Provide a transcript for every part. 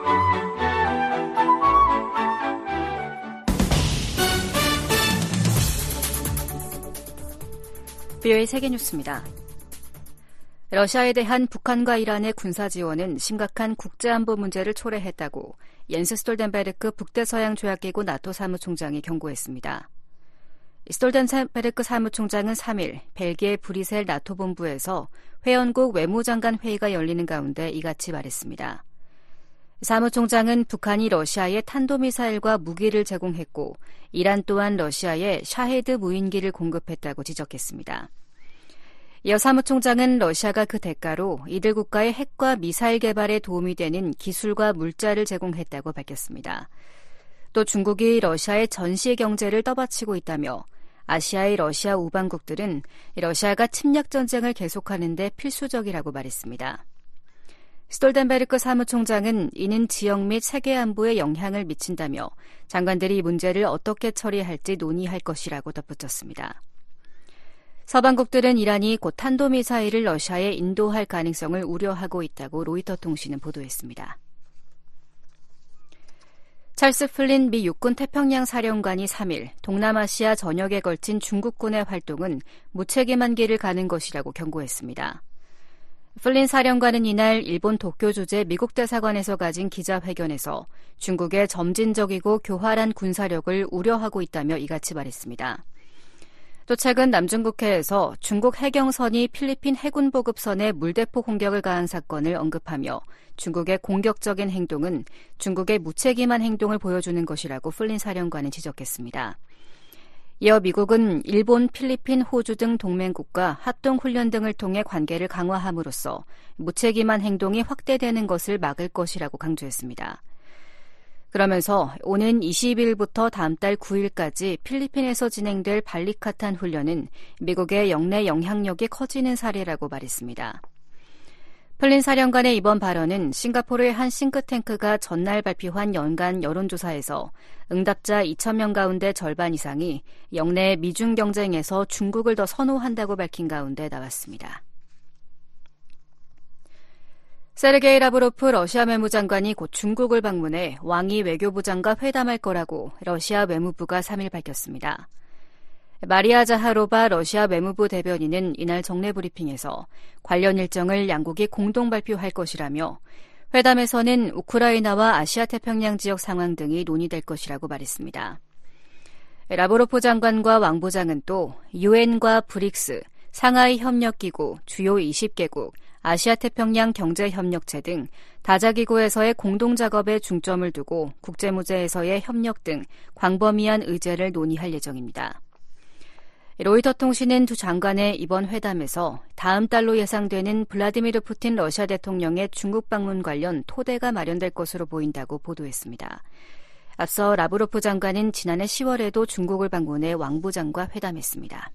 VOA 세계뉴스입니다. 러시아에 대한 북한과 이란의 군사 지원은 심각한 국제안보 문제를 초래했다고 옌스 스톨텐베르크 북대서양조약기구 나토 사무총장이 경고했습니다. 스톨텐베르크 사무총장은 3일 벨기에 브뤼셀 나토 본부에서 회원국 외무장관 회의가 열리는 가운데 이같이 말했습니다. 사무총장은 북한이 러시아에 탄도미사일과 무기를 제공했고 이란 또한 러시아에 샤헤드 무인기를 공급했다고 지적했습니다. 이어 사무총장은 러시아가 그 대가로 이들 국가의 핵과 미사일 개발에 도움이 되는 기술과 물자를 제공했다고 밝혔습니다. 또 중국이 러시아의 전시 경제를 떠받치고 있다며 아시아의 러시아 우방국들은 러시아가 침략 전쟁을 계속하는 데 필수적이라고 말했습니다. 스톨텐베르크 사무총장은 이는 지역 및 세계 안보에 영향을 미친다며 장관들이 이 문제를 어떻게 처리할지 논의할 것이라고 덧붙였습니다. 서방국들은 이란이 곧 탄도미사일을 러시아에 인도할 가능성을 우려하고 있다고 로이터 통신은 보도했습니다. 찰스 플린 미 육군 태평양 사령관이 3일 동남아시아 전역에 걸친 중국군의 활동은 무책임한 길을 가는 것이라고 경고했습니다. 플린 사령관은 이날 일본 도쿄 주재 미국 대사관에서 가진 기자회견에서 중국의 점진적이고 교활한 군사력을 우려하고 있다며 이같이 말했습니다. 또 최근 남중국해에서 중국 해경선이 필리핀 해군 보급선에 물대포 공격을 가한 사건을 언급하며 중국의 공격적인 행동은 중국의 무책임한 행동을 보여주는 것이라고 플린 사령관은 지적했습니다. 이어 미국은 일본, 필리핀, 호주 등 동맹국과 합동훈련 등을 통해 관계를 강화함으로써 무책임한 행동이 확대되는 것을 막을 것이라고 강조했습니다. 그러면서 오는 20일부터 다음 달 9일까지 필리핀에서 진행될 발리카탄 훈련은 미국의 영내 영향력이 커지는 사례라고 말했습니다. 플린 사령관의 이번 발언은 싱가포르의 한 싱크탱크가 전날 발표한 연간 여론조사에서 응답자 2,000명 가운데 절반 이상이 영내 미중 경쟁에서 중국을 더 선호한다고 밝힌 가운데 나왔습니다. 세르게이 라브로프 러시아 외무장관이 곧 중국을 방문해 왕이 외교부장과 회담할 거라고 러시아 외무부가 3일 밝혔습니다. 마리아 자하로바 러시아 외무부 대변인은 이날 정례 브리핑에서 관련 일정을 양국이 공동 발표할 것이라며 회담에서는 우크라이나와 아시아 태평양 지역 상황 등이 논의될 것이라고 말했습니다. 라브로프 장관과 왕 부장은 또 유엔과 브릭스, 상하이 협력기구, 주요 20개국, 아시아 태평양 경제협력체 등 다자기구에서의 공동작업에 중점을 두고 국제무제에서의 협력 등 광범위한 의제를 논의할 예정입니다. 로이터 통신은 두 장관의 이번 회담에서 다음 달로 예상되는 블라디미르 푸틴 러시아 대통령의 중국 방문 관련 토대가 마련될 것으로 보인다고 보도했습니다. 앞서 라브로프 장관은 지난해 10월에도 중국을 방문해 왕 부장과 회담했습니다.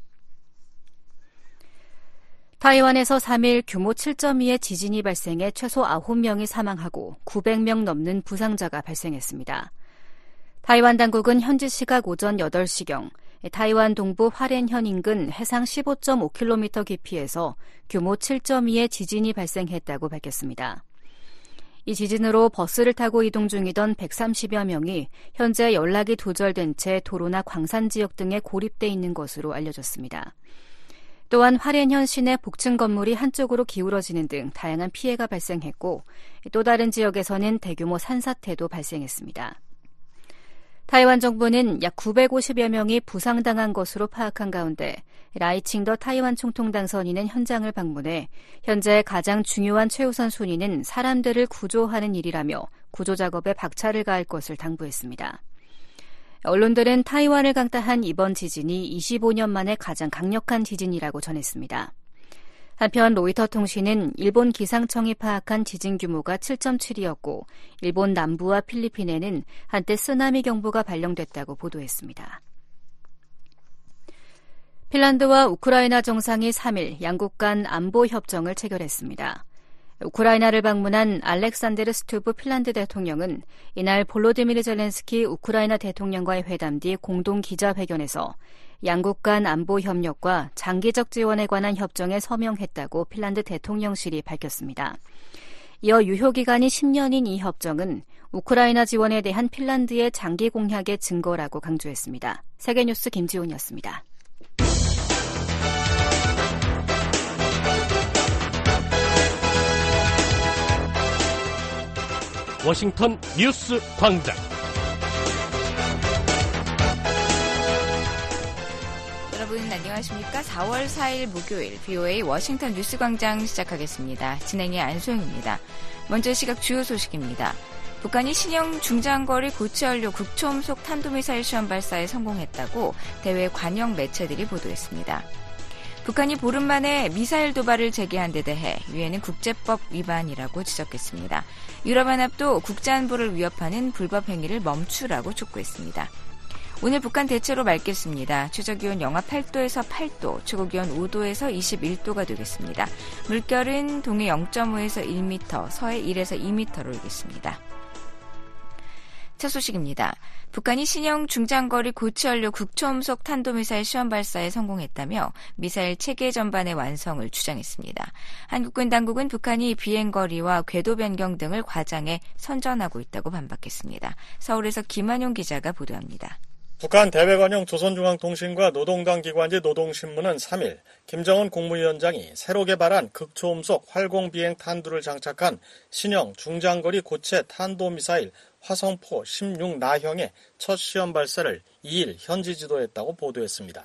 타이완에서 3일 규모 7.2의 지진이 발생해 최소 9명이 사망하고 900명 넘는 부상자가 발생했습니다. 타이완 당국은 현지 시각 오전 8시경 타이완 동부 화롄현 인근 해상 15.5km 깊이에서 규모 7.2의 지진이 발생했다고 밝혔습니다. 이 지진으로 버스를 타고 이동 중이던 130여 명이 현재 연락이 두절된 채 도로나 광산 지역 등에 고립돼 있는 것으로 알려졌습니다. 또한 화롄현 시내 복층 건물이 한쪽으로 기울어지는 등 다양한 피해가 발생했고 또 다른 지역에서는 대규모 산사태도 발생했습니다. 타이완 정부는 약 950여 명이 부상당한 것으로 파악한 가운데 라이칭더 타이완 총통 당선인은 현장을 방문해 현재 가장 중요한 최우선 순위는 사람들을 구조하는 일이라며 구조 작업에 박차를 가할 것을 당부했습니다. 언론들은 타이완을 강타한 이번 지진이 25년 만에 가장 강력한 지진이라고 전했습니다. 한편 로이터 통신은 일본 기상청이 파악한 지진 규모가 7.7이었고 일본 남부와 필리핀에는 한때 쓰나미 경보가 발령됐다고 보도했습니다. 핀란드와 우크라이나 정상이 3일 양국 간 안보 협정을 체결했습니다. 우크라이나를 방문한 알렉산데르 스투브 핀란드 대통령은 이날 볼로디미르 젤렌스키 우크라이나 대통령과의 회담 뒤 공동 기자회견에서 양국 간 안보 협력과 장기적 지원에 관한 협정에 서명했다고 핀란드 대통령실이 밝혔습니다. 이어 유효기간이 10년인 이 협정은 우크라이나 지원에 대한 핀란드의 장기 공약의 증거라고 강조했습니다. 세계뉴스 김지훈이었습니다. 워싱턴 뉴스 광장. 여러분 안녕하십니까? 4월 4일 목요일 VOA 워싱턴 뉴스 광장 시작하겠습니다. 진행의 안소영입니다. 먼저 시각 주요 소식입니다. 북한이 신형 중장거리 고체연료 극초음속 탄도미사일 시험 발사에 성공했다고 대외 관영 매체들이 보도했습니다. 북한이 보름 만에 미사일 도발을 재개한 데 대해 유엔은 국제법 위반이라고 지적했습니다. 유럽연합도 국제안보를 위협하는 불법 행위를 멈추라고 촉구했습니다. 오늘 북한 대체로 맑겠습니다. 최저기온 영하 8도에서 8도, 최고기온 5도에서 21도가 되겠습니다. 물결은 동해 0.5에서 1m, 서해 1에서 2m로 일겠습니다. 첫 소식입니다. 북한이 신형 중장거리 고체연료 극초음속 탄도미사일 시험 발사에 성공했다며 미사일 체계 전반의 완성을 주장했습니다. 한국군 당국은 북한이 비행거리와 궤도 변경 등을 과장해 선전하고 있다고 반박했습니다. 서울에서 김한용 기자가 보도합니다. 북한 대외관용 조선중앙통신과 노동당 기관지 노동신문은 3일 김정은 국무위원장이 새로 개발한 극초음속 활공비행 탄두를 장착한 신형 중장거리 고체 탄도미사일 화성포 16나형의 첫 시험 발사를 2일 현지 지도했다고 보도했습니다.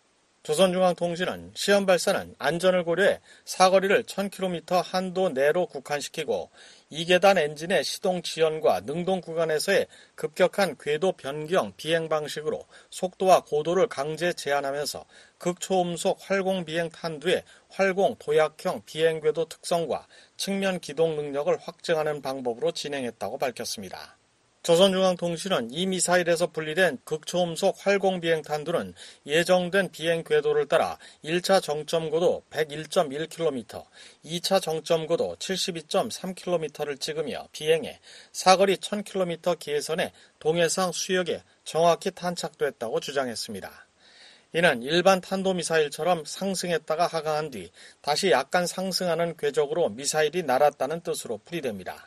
조선중앙통신은 시험 발사는 안전을 고려해 사거리를 1000km 한도 내로 국한시키고 2계단 엔진의 시동 지연과 능동 구간에서의 급격한 궤도 변경 비행 방식으로 속도와 고도를 강제 제한하면서 극초음속 활공 비행 탄두의 활공 도약형 비행 궤도 특성과 측면 기동 능력을 확증하는 방법으로 진행했다고 밝혔습니다. 조선중앙통신은 이 미사일에서 분리된 극초음속 활공비행 탄두는 예정된 비행 궤도를 따라 1차 정점고도 101.1km, 2차 정점고도 72.3km를 찍으며 비행해 사거리 1000km 계선의 동해상 수역에 정확히 탄착됐다고 주장했습니다. 이는 일반 탄도미사일처럼 상승했다가 하강한 뒤 다시 약간 상승하는 궤적으로 미사일이 날았다는 뜻으로 풀이됩니다.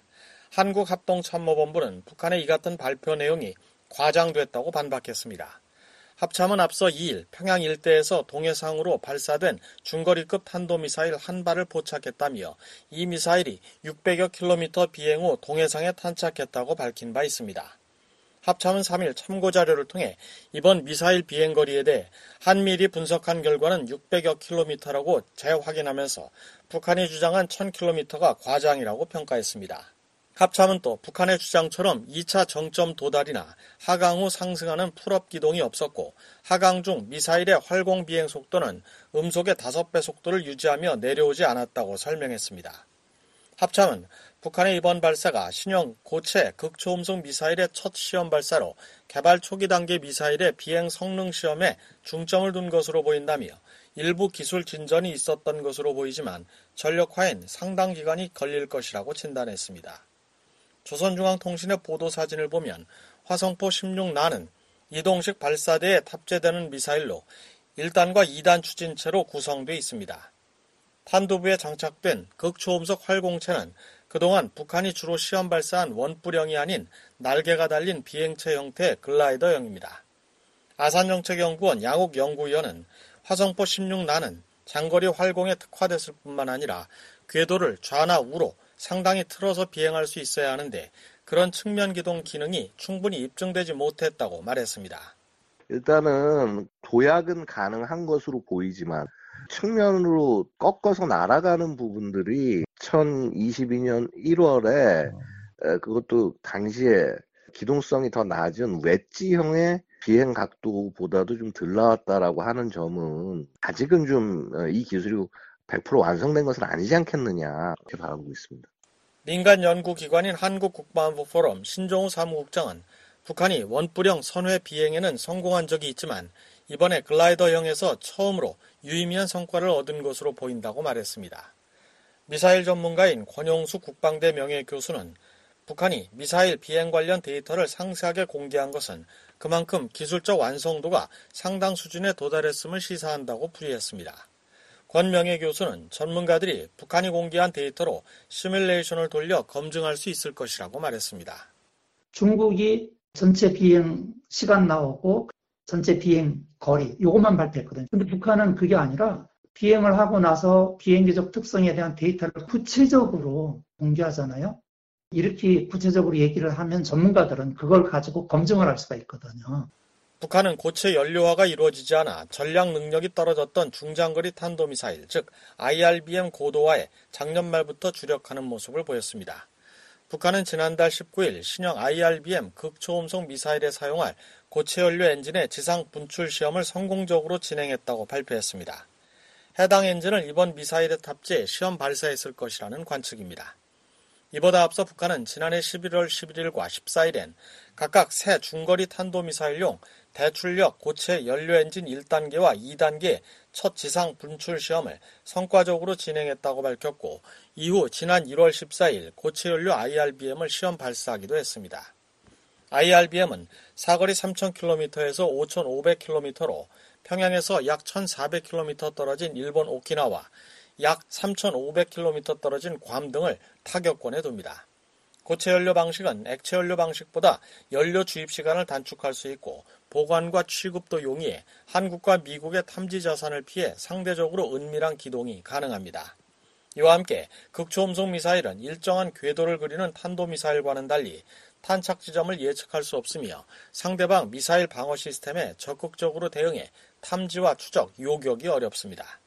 한국합동참모본부는 북한의 이 같은 발표 내용이 과장됐다고 반박했습니다. 합참은 앞서 2일 평양 일대에서 동해상으로 발사된 중거리급 탄도미사일 한 발을 포착했다며 이 미사일이 600여 킬로미터 비행 후 동해상에 탄착했다고 밝힌 바 있습니다. 합참은 3일 참고자료를 통해 이번 미사일 비행거리에 대해 한미일이 분석한 결과는 600여 킬로미터라고 재확인하면서 북한이 주장한 1000킬로미터가 과장이라고 평가했습니다. 합참은 또 북한의 주장처럼 2차 정점 도달이나 하강 후 상승하는 풀업 기동이 없었고 하강 중 미사일의 활공 비행 속도는 음속의 5배 속도를 유지하며 내려오지 않았다고 설명했습니다. 합참은 북한의 이번 발사가 신형 고체 극초음속 미사일의 첫 시험 발사로 개발 초기 단계 미사일의 비행 성능 시험에 중점을 둔 것으로 보인다며 일부 기술 진전이 있었던 것으로 보이지만 전력화엔 상당 기간이 걸릴 것이라고 진단했습니다. 조선중앙통신의 보도 사진을 보면 화성포 16나는 이동식 발사대에 탑재되는 미사일로 1단과 2단 추진체로 구성되어 있습니다. 탄두부에 장착된 극초음속 활공체는 그동안 북한이 주로 시험 발사한 원뿔형이 아닌 날개가 달린 비행체 형태의 글라이더형입니다. 아산정책연구원 양욱 연구위원은 화성포 16나는 장거리 활공에 특화됐을 뿐만 아니라 궤도를 좌나 우로 상당히 틀어서 비행할 수 있어야 하는데 그런 측면 기동 기능이 충분히 입증되지 못했다고 말했습니다. 일단은 도약은 가능한 것으로 보이지만 측면으로 꺾어서 날아가는 부분들이 2022년 1월에 그것도 당시에 기동성이 더 낮은 웨지형의 비행 각도보다도 좀 덜 나왔다라고 하는 점은 아직은 좀 이 기술이 100% 완성된 것은 아니지 않겠느냐 이렇게 바라보고 있습니다. 민간 연구기관인 한국국방안보포럼 신종우 사무국장은 북한이 원뿔형 선회 비행에는 성공한 적이 있지만 이번에 글라이더형에서 처음으로 유의미한 성과를 얻은 것으로 보인다고 말했습니다. 미사일 전문가인 권용수 국방대 명예교수는 북한이 미사일 비행 관련 데이터를 상세하게 공개한 것은 그만큼 기술적 완성도가 상당 수준에 도달했음을 시사한다고 풀이했습니다. 권 명예교수는 전문가들이 북한이 공개한 데이터로 시뮬레이션을 돌려 검증할 수 있을 것이라고 말했습니다. 중국이 전체 비행 시간 나오고 전체 비행 거리 이것만 발표했거든요. 근데 북한은 그게 아니라 비행을 하고 나서 비행기적 특성에 대한 데이터를 구체적으로 공개하잖아요. 이렇게 구체적으로 얘기를 하면 전문가들은 그걸 가지고 검증을 할 수가 있거든요. 북한은 고체 연료화가 이루어지지 않아 전략 능력이 떨어졌던 중장거리 탄도미사일, 즉 IRBM 고도화에 작년 말부터 주력하는 모습을 보였습니다. 북한은 지난달 19일 신형 IRBM 극초음속 미사일에 사용할 고체 연료 엔진의 지상 분출 시험을 성공적으로 진행했다고 발표했습니다. 해당 엔진을 이번 미사일에 탑재해 시험 발사했을 것이라는 관측입니다. 이보다 앞서 북한은 지난해 11월 11일과 14일엔 각각 새 중거리 탄도미사일용 대출력 고체 연료 엔진 1단계와 2단계 첫 지상 분출 시험을 성과적으로 진행했다고 밝혔고 이후 지난 1월 14일 고체 연료 IRBM을 시험 발사하기도 했습니다. IRBM은 사거리 3,000km에서 5,500km로 평양에서 약 1,400km 떨어진 일본 오키나와 약 3,500km 떨어진 괌 등을 타격권에 둡니다. 고체 연료 방식은 액체 연료 방식보다 연료 주입 시간을 단축할 수 있고 보관과 취급도 용이해 한국과 미국의 탐지 자산을 피해 상대적으로 은밀한 기동이 가능합니다. 이와 함께 극초음속 미사일은 일정한 궤도를 그리는 탄도미사일과는 달리 탄착 지점을 예측할 수 없으며 상대방 미사일 방어 시스템에 적극적으로 대응해 탐지와 추적, 요격이 어렵습니다.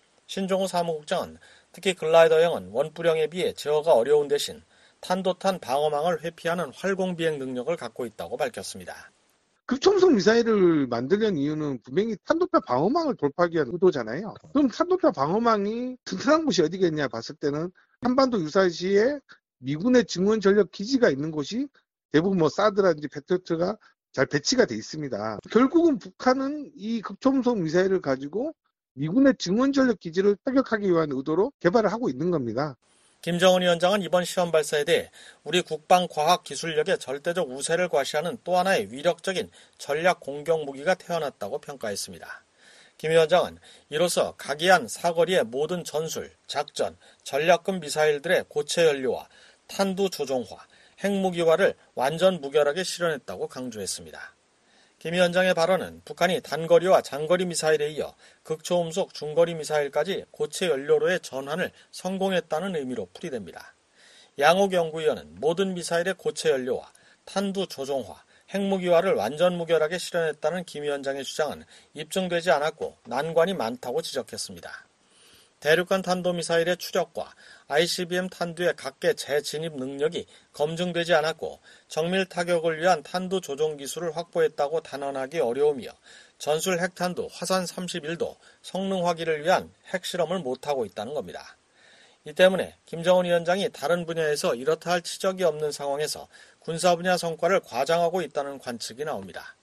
신종우 사무국장은 특히 글라이더형은 원뿔형에 비해 제어가 어려운 대신 탄도탄 방어망을 회피하는 활공비행 능력을 갖고 있다고 밝혔습니다. 극초음속 미사일을 만들려는 이유는 분명히 탄도파 방어망을 돌파하기 위한 의도잖아요. 그럼 탄도파 방어망이 튼튼한 곳이 어디겠냐 봤을 때는 한반도 유사시에 미군의 증원 전력 기지가 있는 곳이 대부분 뭐 사드라든지 패트리어트가 잘 배치가 돼 있습니다. 결국은 북한은 이 극초음속 미사일을 가지고 미군의 증원 전력 기지를 타격하기 위한 의도로 개발을 하고 있는 겁니다. 김정은 위원장은 이번 시험 발사에 대해 우리 국방 과학 기술력의 절대적 우세를 과시하는 또 하나의 위력적인 전략 공격 무기가 태어났다고 평가했습니다. 김 위원장은 이로써 각이한 사거리의 모든 전술, 작전, 전략급 미사일들의 고체 연료화, 탄두 조종화, 핵무기화를 완전 무결하게 실현했다고 강조했습니다. 김 위원장의 발언은 북한이 단거리와 장거리 미사일에 이어 극초음속 중거리 미사일까지 고체 연료로의 전환을 성공했다는 의미로 풀이됩니다. 양옥 연구위원은 모든 미사일의 고체 연료와 탄두 조종화, 핵무기화를 완전 무결하게 실현했다는 김 위원장의 주장은 입증되지 않았고 난관이 많다고 지적했습니다. 대륙간 탄도미사일의 추적과 ICBM 탄두의 각계 재진입 능력이 검증되지 않았고 정밀 타격을 위한 탄두 조종 기술을 확보했다고 단언하기 어려우며 전술 핵탄두 화산 31도 성능 확인을 위한 핵실험을 못하고 있다는 겁니다. 이 때문에 김정은 위원장이 다른 분야에서 이렇다 할 치적이 없는 상황에서 군사 분야 성과를 과장하고 있다는 관측이 나옵니다.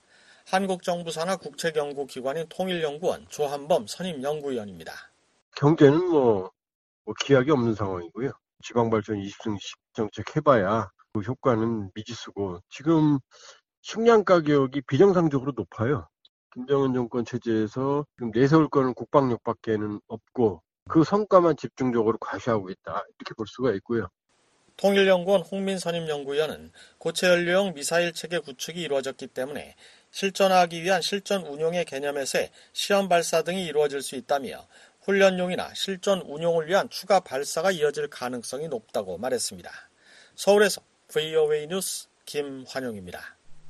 한국정부산하 국책연구기관인 통일연구원 조한범 선임연구위원입니다. 경제는 뭐 기약이 없는 상황이고요. 지방발전 20승 10정책 해봐야 그 효과는 미지수고 지금 식량 가격이 비정상적으로 높아요. 김정은 정권 체제에서 지금 내세울 거는 국방력밖에는 없고 그 성과만 집중적으로 과시하고 있다. 이렇게 볼 수가 있고요. 통일연구원 홍민 선임연구위원은 고체연료용 미사일 체계 구축이 이루어졌기 때문에 실전화하기 위한 실전 운용의 개념에서의 시험 발사 등이 이루어질 수 있다며 훈련용이나 실전 운용을 위한 추가 발사가 이어질 가능성이 높다고 말했습니다. 서울에서 VOA 뉴스 김환용입니다.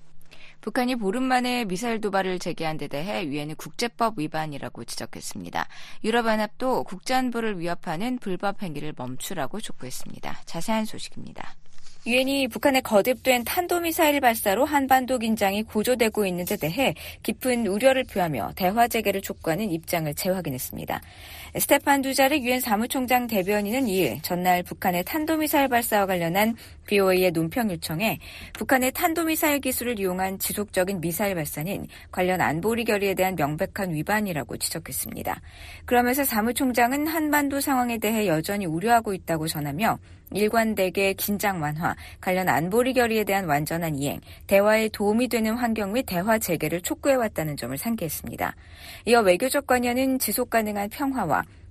북한이 보름 만에 미사일 도발을 재개한 데 대해 유엔은 국제법 위반이라고 지적했습니다. 유럽연합도 국제안보를 위협하는 불법 행위를 멈추라고 촉구했습니다. 자세한 소식입니다. 유엔이 북한의 거듭된 탄도미사일 발사로 한반도 긴장이 고조되고 있는 데 대해 깊은 우려를 표하며 대화 재개를 촉구하는 입장을 재확인했습니다. 스테판 두자릭 유엔 사무총장 대변인은 2일 전날 북한의 탄도미사일 발사와 관련한 BOA의 논평 요청에 북한의 탄도미사일 기술을 이용한 지속적인 미사일 발사는 관련 안보리 결의에 대한 명백한 위반이라고 지적했습니다. 그러면서 사무총장은 한반도 상황에 대해 여전히 우려하고 있다고 전하며 일관되게 긴장 완화, 관련 안보리 결의에 대한 완전한 이행, 대화에 도움이 되는 환경 및 대화 재개를 촉구해왔다는 점을 상기했습니다. 이어 외교적 관여는 지속 가능한 평화와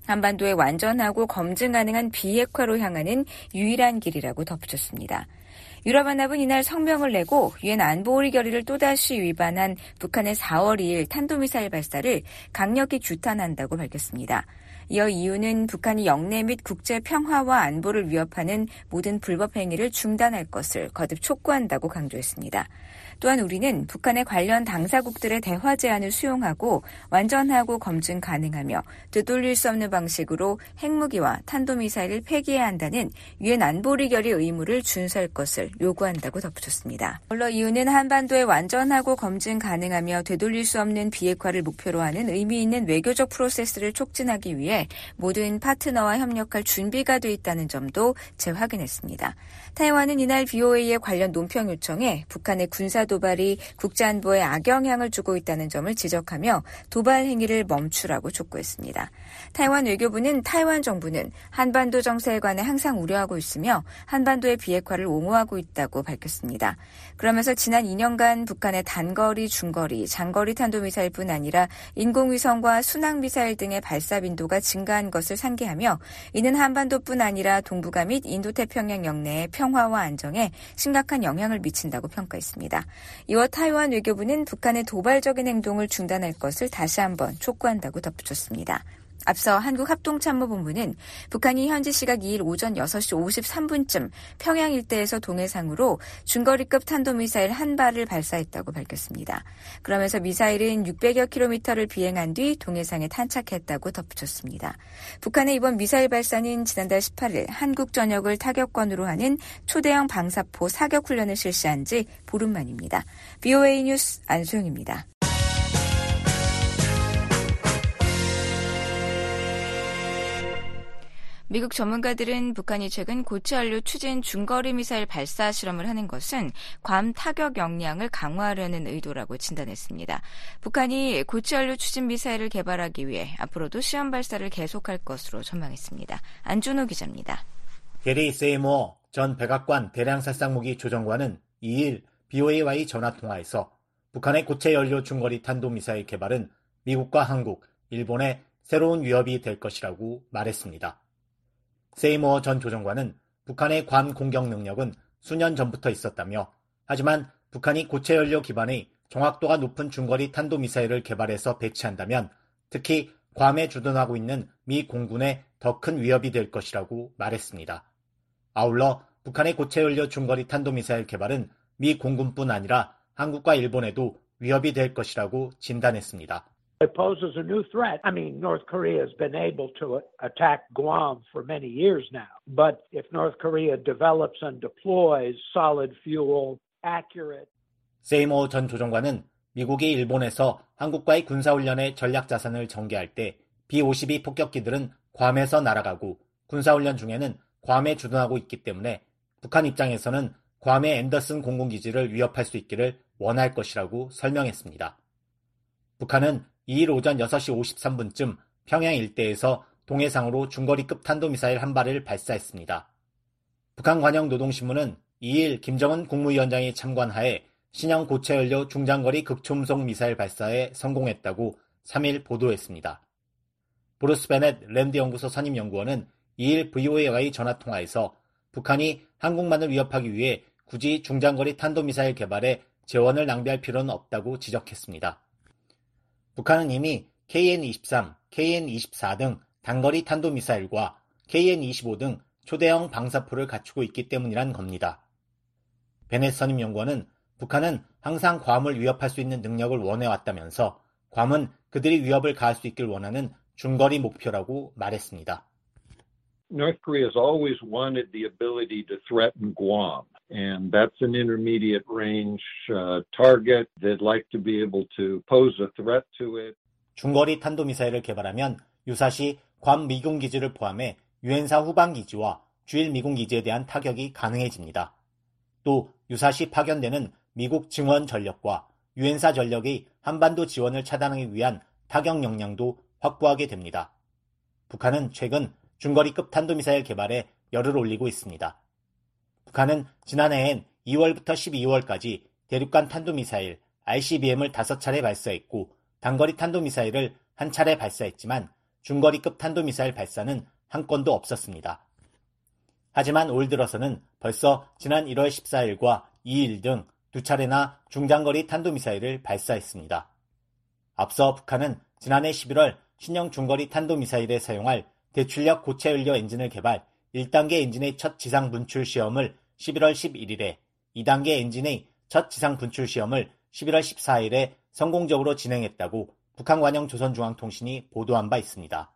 한반도의 완전하고 검증 가능한 비핵화로 향하는 유일한 길이라고 덧붙였습니다. 유럽연합은 이날 성명을 내고 유엔 안보리 결의를 또다시 위반한 북한의 4월 2일 탄도미사일 발사를 강력히 규탄한다고 밝혔습니다. 이어 이유는 북한이 영내 및 국제 평화와 안보를 위협하는 모든 불법 행위를 중단할 것을 거듭 촉구한다고 강조했습니다. 또한 우리는 북한의 관련 당사국들의 대화 제안을 수용하고 완전하고 검증 가능하며 되돌릴 수 없는 방식으로 핵무기와 탄도미사일을 폐기해야 한다는 유엔 안보리 결의 의무를 준수할 것을 요구한다고 덧붙였습니다. 물론 이유는 한반도의 완전하고 검증 가능하며 되돌릴 수 없는 비핵화를 목표로 하는 의미 있는 외교적 프로세스를 촉진하기 위해 모든 파트너와 협력할 준비가 돼 있다는 점도 재확인했습니다. 타이완은 이날 BOA의 관련 논평 요청에 북한의 군사 도발이 국제안보에 악영향을 주고 있다는 점을 지적하며 도발 행위를 멈추라고 촉구했습니다. 타이완 외교부는 타이완 정부는 한반도 정세에 관해 항상 우려하고 있으며 한반도의 비핵화를 옹호하고 있다고 밝혔습니다. 그러면서 지난 2년간 북한의 단거리, 중거리, 장거리 탄도미사일뿐 아니라 인공위성과 순항미사일 등의 발사 빈도가 증가한 것을 상기하며 이는 한반도뿐 아니라 동북아 및 인도태평양 영내의 평화와 안정에 심각한 영향을 미친다고 평가했습니다. 이와 타이완 외교부는 북한의 도발적인 행동을 중단할 것을 다시 한번 촉구한다고 덧붙였습니다. 앞서 한국합동참모본부는 북한이 현지 시각 2일 오전 6시 53분쯤 평양 일대에서 동해상으로 중거리급 탄도미사일 한 발을 발사했다고 밝혔습니다. 그러면서 미사일은 600여 킬로미터를 비행한 뒤 동해상에 탄착했다고 덧붙였습니다. 북한의 이번 미사일 발사는 지난달 18일 한국 전역을 타격권으로 하는 초대형 방사포 사격 훈련을 실시한 지 보름 만입니다. BOA 뉴스 안소영입니다. 미국 전문가들은 북한이 최근 고체연료 추진 중거리 미사일 발사 실험을 하는 것은 괌 타격 역량을 강화하려는 의도라고 진단했습니다. 북한이 고체연료 추진 미사일을 개발하기 위해 앞으로도 시험 발사를 계속할 것으로 전망했습니다. 안준호 기자입니다. 게리 세이모어 전 백악관 대량살상무기 조정관은 2일 BOA와의 전화통화에서 북한의 고체연료 중거리 탄도미사일 개발은 미국과 한국, 일본의 새로운 위협이 될 것이라고 말했습니다. 세이모어 전 조정관은 북한의 괌 공격 능력은 수년 전부터 있었다며 하지만 북한이 고체연료 기반의 정확도가 높은 중거리 탄도미사일을 개발해서 배치한다면 특히 괌에 주둔하고 있는 미 공군에 더 큰 위협이 될 것이라고 말했습니다. 아울러 북한의 고체연료 중거리 탄도미사일 개발은 미 공군뿐 아니라 한국과 일본에도 위협이 될 것이라고 진단했습니다. It poses a new threat. I mean, North Korea has been able to attack Guam for many years now. But if North Korea develops and deploys solid fuel, accurate. 세이모어 전 조정관은 미국이 일본에서 한국과의 군사훈련의 전략자산을 전개할 때 B-52 폭격기들은 괌에서 날아가고 군사훈련 중에는 괌에 주둔하고 있기 때문에 북한 입장에서는 괌의 앤더슨 공군기지를 위협할 수 있기를 원할 것이라고 설명했습니다. 북한은 2일 오전 6시 53분쯤 평양 일대에서 동해상으로 중거리급 탄도미사일 한 발을 발사했습니다. 북한 관영노동신문은 2일 김정은 국무위원장이 참관하에 신형 고체연료 중장거리 극초음속 미사일 발사에 성공했다고 3일 보도했습니다. 브루스 베넷 랜드 연구소 선임연구원은 2일 VOA와의 전화통화에서 북한이 한국만을 위협하기 위해 굳이 중장거리 탄도미사일 개발에 재원을 낭비할 필요는 없다고 지적했습니다. 북한은 이미 KN-23, KN-24 등 단거리 탄도미사일과 KN-25 등 초대형 방사포를 갖추고 있기 때문이란 겁니다. 베넷 선임연구원은 북한은 항상 괌을 위협할 수 있는 능력을 원해왔다면서 괌은 그들이 위협을 가할 수 있길 원하는 중거리 목표라고 말했습니다. North Korea has always wanted the ability to threaten Guam, and that's an intermediate range target. They'd like to be able to pose a threat to it. 중거리 탄도미사일을 개발하면 유사시 괌 미군기지를 포함해 유엔사 후방기지와 주일 미군기지에 대한 타격이 가능해집니다. 또 유사시 파견되는 미국 증원 전력과 유엔사 전력의 한반도 지원을 차단하기 위한 타격 역량도 확보하게 됩니다. 북한은 최근 중거리급 탄도미사일 개발에 열을 올리고 있습니다. 북한은 지난해엔 2월부터 12월까지 대륙간 탄도미사일 ICBM을 5차례 발사했고 단거리 탄도미사일을 1차례 발사했지만 중거리급 탄도미사일 발사는 한 건도 없었습니다. 하지만 올 들어서는 벌써 지난 1월 14일과 2일 등 두 차례나 중장거리 탄도미사일을 발사했습니다. 앞서 북한은 지난해 11월 신형 중거리 탄도미사일에 사용할 대출력 고체 연료 엔진을 개발 1단계 엔진의 첫 지상 분출 시험을 11월 11일에, 2단계 엔진의 첫 지상 분출 시험을 11월 14일에 성공적으로 진행했다고 북한관영 조선중앙통신이 보도한 바 있습니다.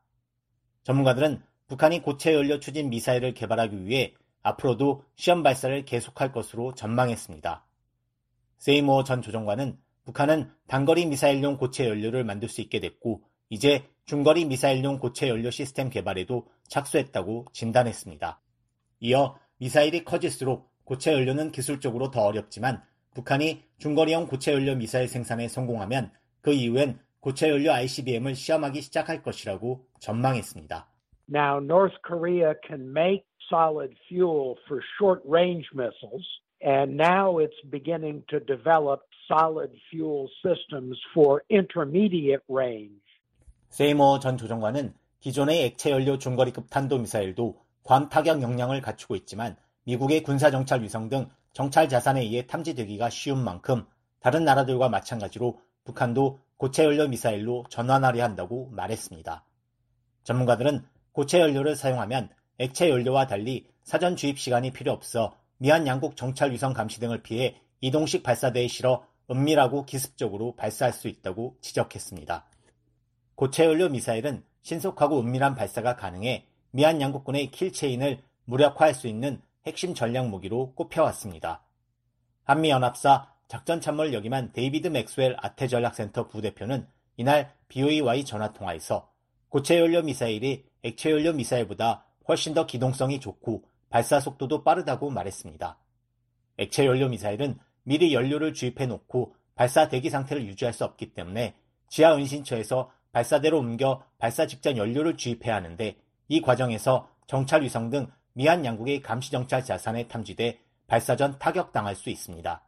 전문가들은 북한이 고체 연료 추진 미사일을 개발하기 위해 앞으로도 시험 발사를 계속할 것으로 전망했습니다. 세이모어 전 조정관은 북한은 단거리 미사일용 고체 연료를 만들 수 있게 됐고 이제 중거리 미사일용 고체 연료 시스템 개발에도 착수했다고 진단했습니다. 이어 미사일이 커질수록 고체 연료는 기술적으로 더 어렵지만 북한이 중거리형 고체 연료 미사일 생산에 성공하면 그 이후엔 고체 연료 ICBM을 시험하기 시작할 것이라고 전망했습니다. Now, North Korea can make solid fuel for short-range missiles, and now it's beginning to develop solid fuel systems for intermediate range. 세이모어 전 조정관은 기존의 액체 연료 중거리급 탄도미사일도 괌 타격 역량을 갖추고 있지만 미국의 군사정찰 위성 등 정찰 자산에 의해 탐지되기가 쉬운 만큼 다른 나라들과 마찬가지로 북한도 고체 연료 미사일로 전환하려 한다고 말했습니다. 전문가들은 고체 연료를 사용하면 액체 연료와 달리 사전 주입 시간이 필요 없어 미한 양국 정찰 위성 감시 등을 피해 이동식 발사대에 실어 은밀하고 기습적으로 발사할 수 있다고 지적했습니다. 고체 연료 미사일은 신속하고 은밀한 발사가 가능해 미한 양국군의 킬체인을 무력화할 수 있는 핵심 전략 무기로 꼽혀왔습니다. 한미연합사 작전참모를 역임한 데이비드 맥스웰 아태전략센터 부대표는 이날 BOA와의 전화통화에서 고체 연료 미사일이 액체 연료 미사일보다 훨씬 더 기동성이 좋고 발사 속도도 빠르다고 말했습니다. 액체 연료 미사일은 미리 연료를 주입해 놓고 발사 대기 상태를 유지할 수 없기 때문에 지하 은신처에서 발사대로 옮겨 발사 직전 연료를 주입해야 하는데 이 과정에서 정찰 위성 등 미한 양국의 감시 정찰 자산에 탐지돼 발사 전 타격당할 수 있습니다.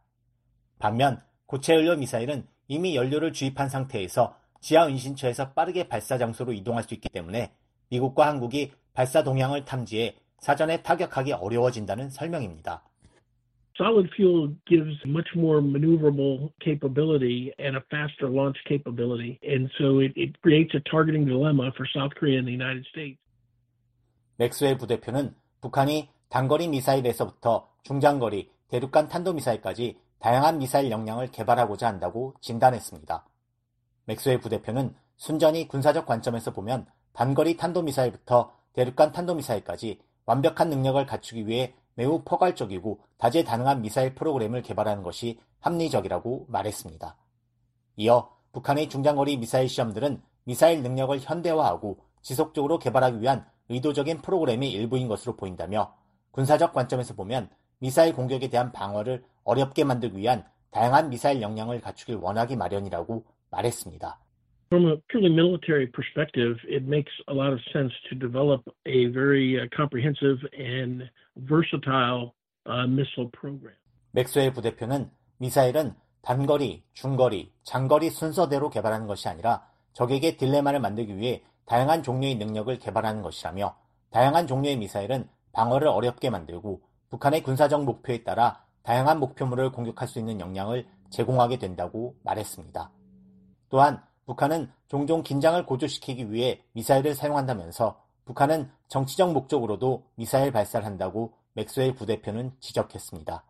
반면 고체 연료 미사일은 이미 연료를 주입한 상태에서 지하 은신처에서 빠르게 발사 장소로 이동할 수 있기 때문에 미국과 한국이 발사 동향을 탐지해 사전에 타격하기 어려워진다는 설명입니다. Solid fuel gives much more maneuverable capability and a faster launch capability, and so it creates a targeting dilemma for South Korea and the United States. 맥스웰 부대표는 북한이 단거리 미사일에서부터 중장거리, 대륙간 탄도미사일까지 다양한 미사일 역량을 개발하고자 한다고 진단했습니다. 맥스웰 부대표는 순전히 군사적 관점에서 보면 단거리 탄도미사일부터 대륙간 탄도미사일까지 완벽한 능력을 갖추기 위해 매우 포괄적이고 다재다능한 미사일 프로그램을 개발하는 것이 합리적이라고 말했습니다. 이어 북한의 중장거리 미사일 시험들은 미사일 능력을 현대화하고 지속적으로 개발하기 위한 의도적인 프로그램의 일부인 것으로 보인다며 군사적 관점에서 보면 미사일 공격에 대한 방어를 어렵게 만들기 위한 다양한 미사일 역량을 갖추길 원하기 마련이라고 말했습니다. From a purely military perspective, it makes a lot of sense to develop a very comprehensive and versatile missile program. 맥스웰 부대표는 미사일은 단거리, 중거리, 장거리 순서대로 개발하는 것이 아니라 적에게 딜레마를 만들기 위해 다양한 종류의 능력을 개발하는 것이라며 다양한 종류의 미사일은 방어를 어렵게 만들고 북한의 군사적 목표에 따라 다양한 목표물을 공격할 수 있는 역량을 제공하게 된다고 말했습니다. 또한 북한은 종종 긴장을 고조시키기 위해 미사일을 사용한다면서 북한은 정치적 목적으로도 미사일 발사를 한다고 맥스웰 부대표는 지적했습니다.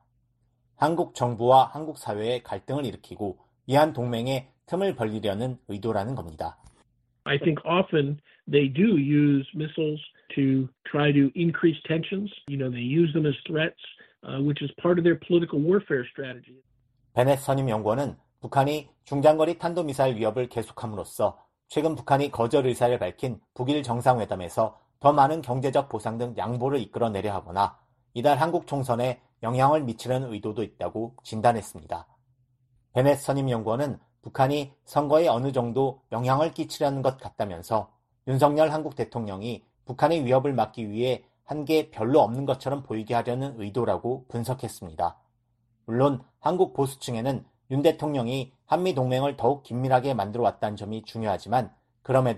한국 정부와 한국 사회의 갈등을 일으키고 이한 동맹에 틈을 벌리려는 의도라는 겁니다. I think often they do use missiles to try to increase tensions. They use them as threats, which is part of their political warfare strategy. 베넷 선임 연구원은 북한이 중장거리 탄도미사일 위협을 계속함으로써 최근 북한이 거절 의사를 밝힌 북일 정상회담에서 더 많은 경제적 보상 등 양보를 이끌어내려 하거나 이달 한국 총선에 영향을 미치려는 의도도 있다고 진단했습니다. 베넷 선임연구원은 북한이 선거에 어느 정도 영향을 끼치려는 것 같다면서 윤석열 한국 대통령이 북한의 위협을 막기 위해 한 게 별로 없는 것처럼 보이게 하려는 의도라고 분석했습니다. 물론 한국 보수층에는 윤 대통령이 한미동맹을 더욱 긴밀하게 만들어 왔다는 점이 중요하지만 그럼에도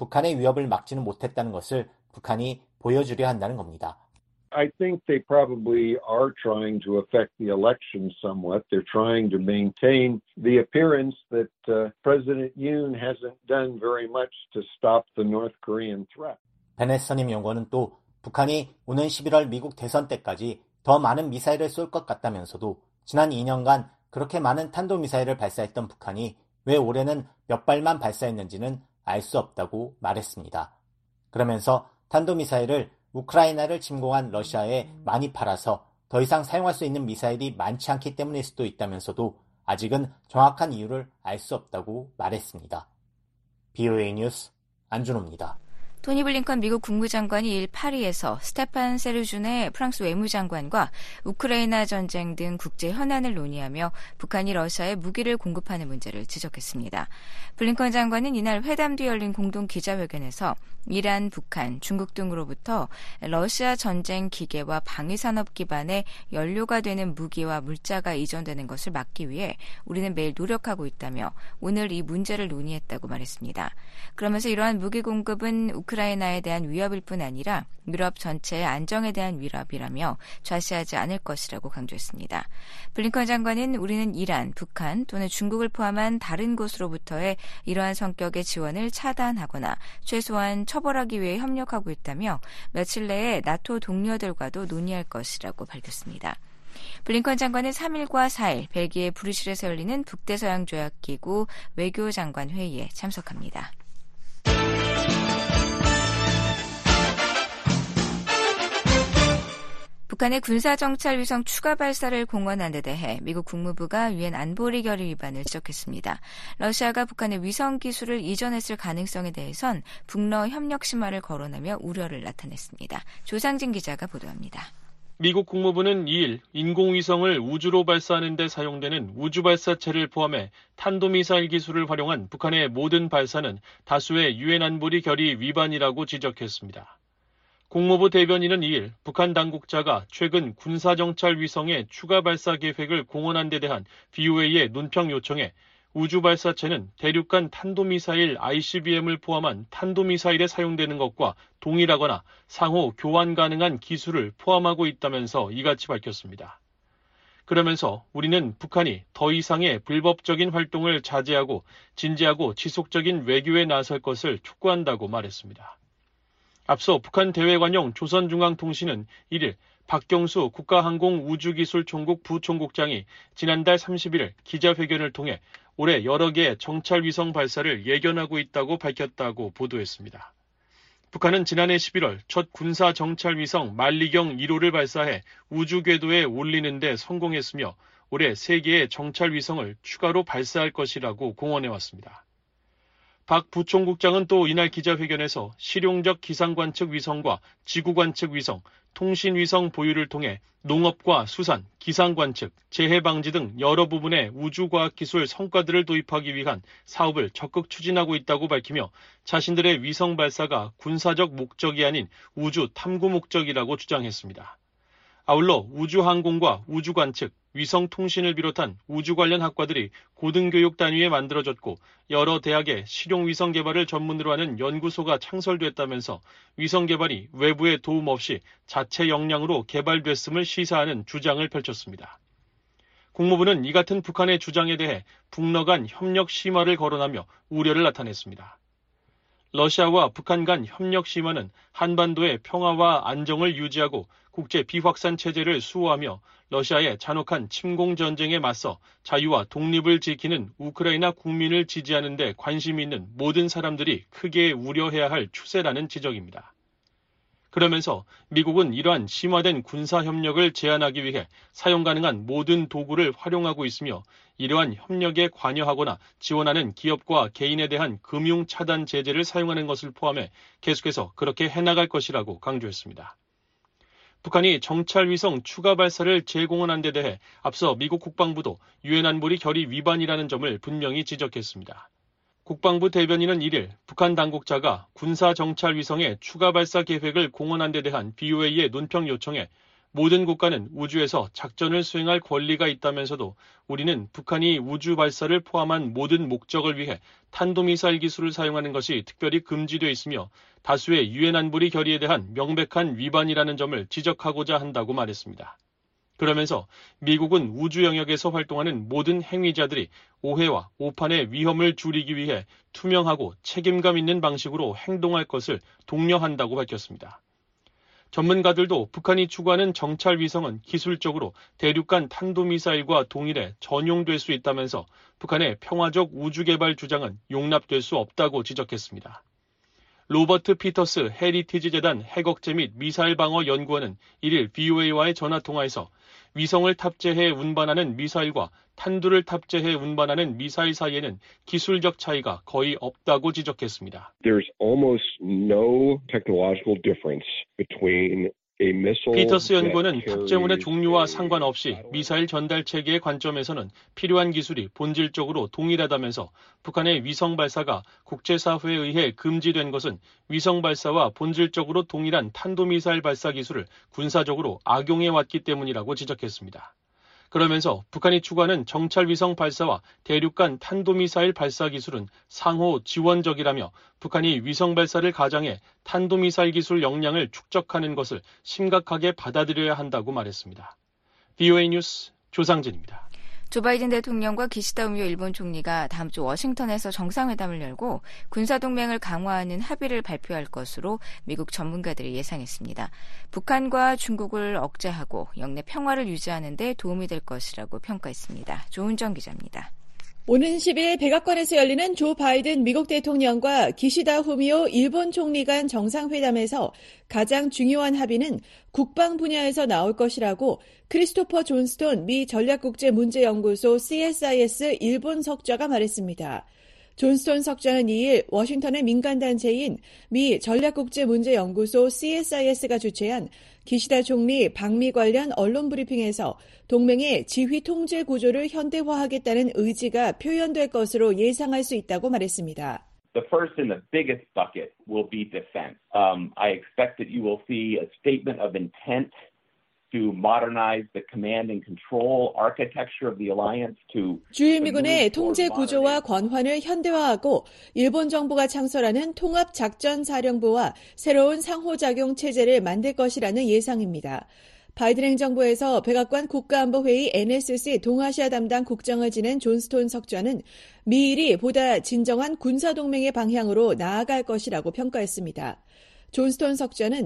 북한의 위협을 막지는 못했다는 것을 북한이 보여주려 한다는 겁니다. I think they probably are trying to affect the election somewhat. They're trying to maintain the appearance that President Yoon hasn't done very much to stop the North Korean threat. 베네서님 연구원은 또 북한이 오는 11월 미국 대선 때까지 더 많은 미사일을 쏠 것 같다면서도 지난 2년간 그렇게 많은 탄도미사일을 발사했던 북한이 왜 올해는 몇 발만 발사했는지는 알 수 없다고 말했습니다. 그러면서 탄도미사일을 우크라이나를 침공한 러시아에 많이 팔아서 더 이상 사용할 수 있는 미사일이 많지 않기 때문일 수도 있다면서도 아직은 정확한 이유를 알 수 없다고 말했습니다. BOA 뉴스 안준호입니다. 토니 블링컨 미국 국무장관이 2일 파리에서 스테판 세르준의 프랑스 외무장관과 우크라이나 전쟁 등 국제 현안을 논의하며 북한이 러시아에 무기를 공급하는 문제를 지적했습니다. 블링컨 장관은 이날 회담 뒤 열린 공동 기자회견에서 이란, 북한, 중국 등으로부터 러시아 전쟁 기계와 방위산업 기반의 연료가 되는 무기와 물자가 이전되는 것을 막기 위해 우리는 매일 노력하고 있다며 오늘 이 문제를 논의했다고 말했습니다. 그러면서 이러한 무기 공급은 우크라이나에 대한 위협일 뿐 아니라 유럽 전체의 안정에 대한 위협이라며 좌시하지 않을 것이라고 강조했습니다. 블링컨 장관은 우리는 이란, 북한 또는 중국을 포함한 다른 곳으로부터의 이러한 성격의 지원을 차단하거나 최소한 처벌하기 위해 협력하고 있다며 며칠 내에 나토 동료들과도 논의할 것이라고 밝혔습니다. 블링컨 장관은 3일과 4일 벨기에 브뤼셀에서 열리는 북대서양조약기구 외교장관 회의에 참석합니다. 북한의 군사정찰 위성 추가 발사를 공언한 데 대해 미국 국무부가 유엔 안보리 결의 위반을 지적했습니다. 러시아가 북한의 위성 기술을 이전했을 가능성에 대해선 북러 협력 심화를 거론하며 우려를 나타냈습니다. 조상진 기자가 보도합니다. 미국 국무부는 2일 인공위성을 우주로 발사하는 데 사용되는 우주발사체를 포함해 탄도미사일 기술을 활용한 북한의 모든 발사는 다수의 유엔 안보리 결의 위반이라고 지적했습니다. 국무부 대변인은 2일 북한 당국자가 최근 군사정찰 위성의 추가 발사 계획을 공언한 데 대한 BOA의 논평 요청에 우주발사체는 대륙간 탄도미사일 ICBM을 포함한 탄도미사일에 사용되는 것과 동일하거나 상호 교환 가능한 기술을 포함하고 있다면서 이같이 밝혔습니다. 그러면서 우리는 북한이 더 이상의 불법적인 활동을 자제하고 진지하고 지속적인 외교에 나설 것을 촉구한다고 말했습니다. 앞서 북한 대외관용 조선중앙통신은 1일 박경수 국가항공우주기술총국 부총국장이 지난달 31일 기자회견을 통해 올해 여러 개의 정찰위성 발사를 예견하고 있다고 밝혔다고 보도했습니다. 북한은 지난해 11월 첫 군사정찰위성 만리경 1호를 발사해 우주궤도에 올리는 데 성공했으며 올해 3개의 정찰위성을 추가로 발사할 것이라고 공언해왔습니다. 박 부총국장은 또 이날 기자회견에서 실용적 기상관측 위성과 지구관측 위성, 통신위성 보유를 통해 농업과 수산, 기상관측, 재해방지 등 여러 부분의 우주과학기술 성과들을 도입하기 위한 사업을 적극 추진하고 있다고 밝히며 자신들의 위성 발사가 군사적 목적이 아닌 우주 탐구 목적이라고 주장했습니다. 아울러 우주항공과 우주관측, 위성통신을 비롯한 우주 관련 학과들이 고등교육 단위에 만들어졌고 여러 대학의 실용위성 개발을 전문으로 하는 연구소가 창설됐다면서 위성 개발이 외부의 도움 없이 자체 역량으로 개발됐음을 시사하는 주장을 펼쳤습니다. 국무부는 이 같은 북한의 주장에 대해 북러 간 협력 심화를 거론하며 우려를 나타냈습니다. 러시아와 북한 간 협력 심화는 한반도의 평화와 안정을 유지하고 국제 비확산 체제를 수호하며 러시아의 잔혹한 침공 전쟁에 맞서 자유와 독립을 지키는 우크라이나 국민을 지지하는 데 관심이 있는 모든 사람들이 크게 우려해야 할 추세라는 지적입니다. 그러면서 미국은 이러한 심화된 군사협력을 제한하기 위해 사용 가능한 모든 도구를 활용하고 있으며 이러한 협력에 관여하거나 지원하는 기업과 개인에 대한 금융 차단 제재를 사용하는 것을 포함해 계속해서 그렇게 해나갈 것이라고 강조했습니다. 북한이 정찰위성 추가 발사를 재공언한 데 대해 앞서 미국 국방부도 유엔 안보리 결의 위반이라는 점을 분명히 지적했습니다. 국방부 대변인은 1일 북한 당국자가 군사정찰위성의 추가 발사 계획을 공언한 데 대한 BOA의 논평 요청에 모든 국가는 우주에서 작전을 수행할 권리가 있다면서도 우리는 북한이 우주 발사를 포함한 모든 목적을 위해 탄도미사일 기술을 사용하는 것이 특별히 금지되어 있으며 다수의 유엔 안보리 결의에 대한 명백한 위반이라는 점을 지적하고자 한다고 말했습니다. 그러면서 미국은 우주 영역에서 활동하는 모든 행위자들이 오해와 오판의 위험을 줄이기 위해 투명하고 책임감 있는 방식으로 행동할 것을 독려한다고 밝혔습니다. 전문가들도 북한이 추구하는 정찰 위성은 기술적으로 대륙간 탄도미사일과 동일해 전용될 수 있다면서 북한의 평화적 우주 개발 주장은 용납될 수 없다고 지적했습니다. 로버트 피터스 헤리티지 재단 핵억제 및 미사일 방어 연구원은 1일 VOA와의 전화통화에서 위성을 탑재해 운반하는 미사일과 탄두를 탑재해 운반하는 미사일 사이에는 기술적 차이가 거의 없다고 지적했습니다. There's almost no technological difference between a missile. 피터스 연구원은 탑재물의 종류와 상관없이 미사일 전달 체계의 관점에서는 필요한 기술이 본질적으로 동일하다면서 북한의 위성 발사가 국제사회에 의해 금지된 것은 위성 발사와 본질적으로 동일한 탄도미사일 발사 기술을 군사적으로 악용해 왔기 때문이라고 지적했습니다. 그러면서 북한이 추구하는 정찰위성 발사와 대륙간 탄도미사일 발사 기술은 상호 지원적이라며 북한이 위성 발사를 가장해 탄도미사일 기술 역량을 축적하는 것을 심각하게 받아들여야 한다고 말했습니다. VOA 뉴스 조상진입니다. 조 바이든 대통령과 기시다 우미오 일본 총리가 다음 주 워싱턴에서 정상회담을 열고 군사동맹을 강화하는 합의를 발표할 것으로 미국 전문가들이 예상했습니다. 북한과 중국을 억제하고 영내 평화를 유지하는 데 도움이 될 것이라고 평가했습니다. 조은정 기자입니다. 오는 10일 백악관에서 열리는 조 바이든 미국 대통령과 기시다 후미오 일본 총리 간 정상회담에서 가장 중요한 합의는 국방 분야에서 나올 것이라고 크리스토퍼 존스톤 미 전략국제문제연구소 CSIS 일본 석좌가 말했습니다. 존스톤 석좌는 2일 워싱턴의 민간단체인 미 전략국제문제연구소 CSIS가 주최한 기시다 총리 방미 관련 언론 브리핑에서 동맹의 지휘 통제 구조를 현대화하겠다는 의지가 표현될 것으로 예상할 수 있다고 말했습니다. The first and the biggest bucket will be defense. I expect that you will see a statement of intent to modernize the command and control architecture of the alliance to 주일미군의 통제 구조와 권한을 현대화하고 일본 정부가 창설하는 통합작전사령부와 새로운 상호작용 체제를 만들 것이라는 예상입니다. 바이든 행정부에서 백악관 국가안보회의 NSC 동아시아 담당 국장을 지낸 존스톤 석좌는 미일이 보다 진정한 군사동맹의 방향으로 나아갈 것이라고 평가했습니다. 존스톤 석좌는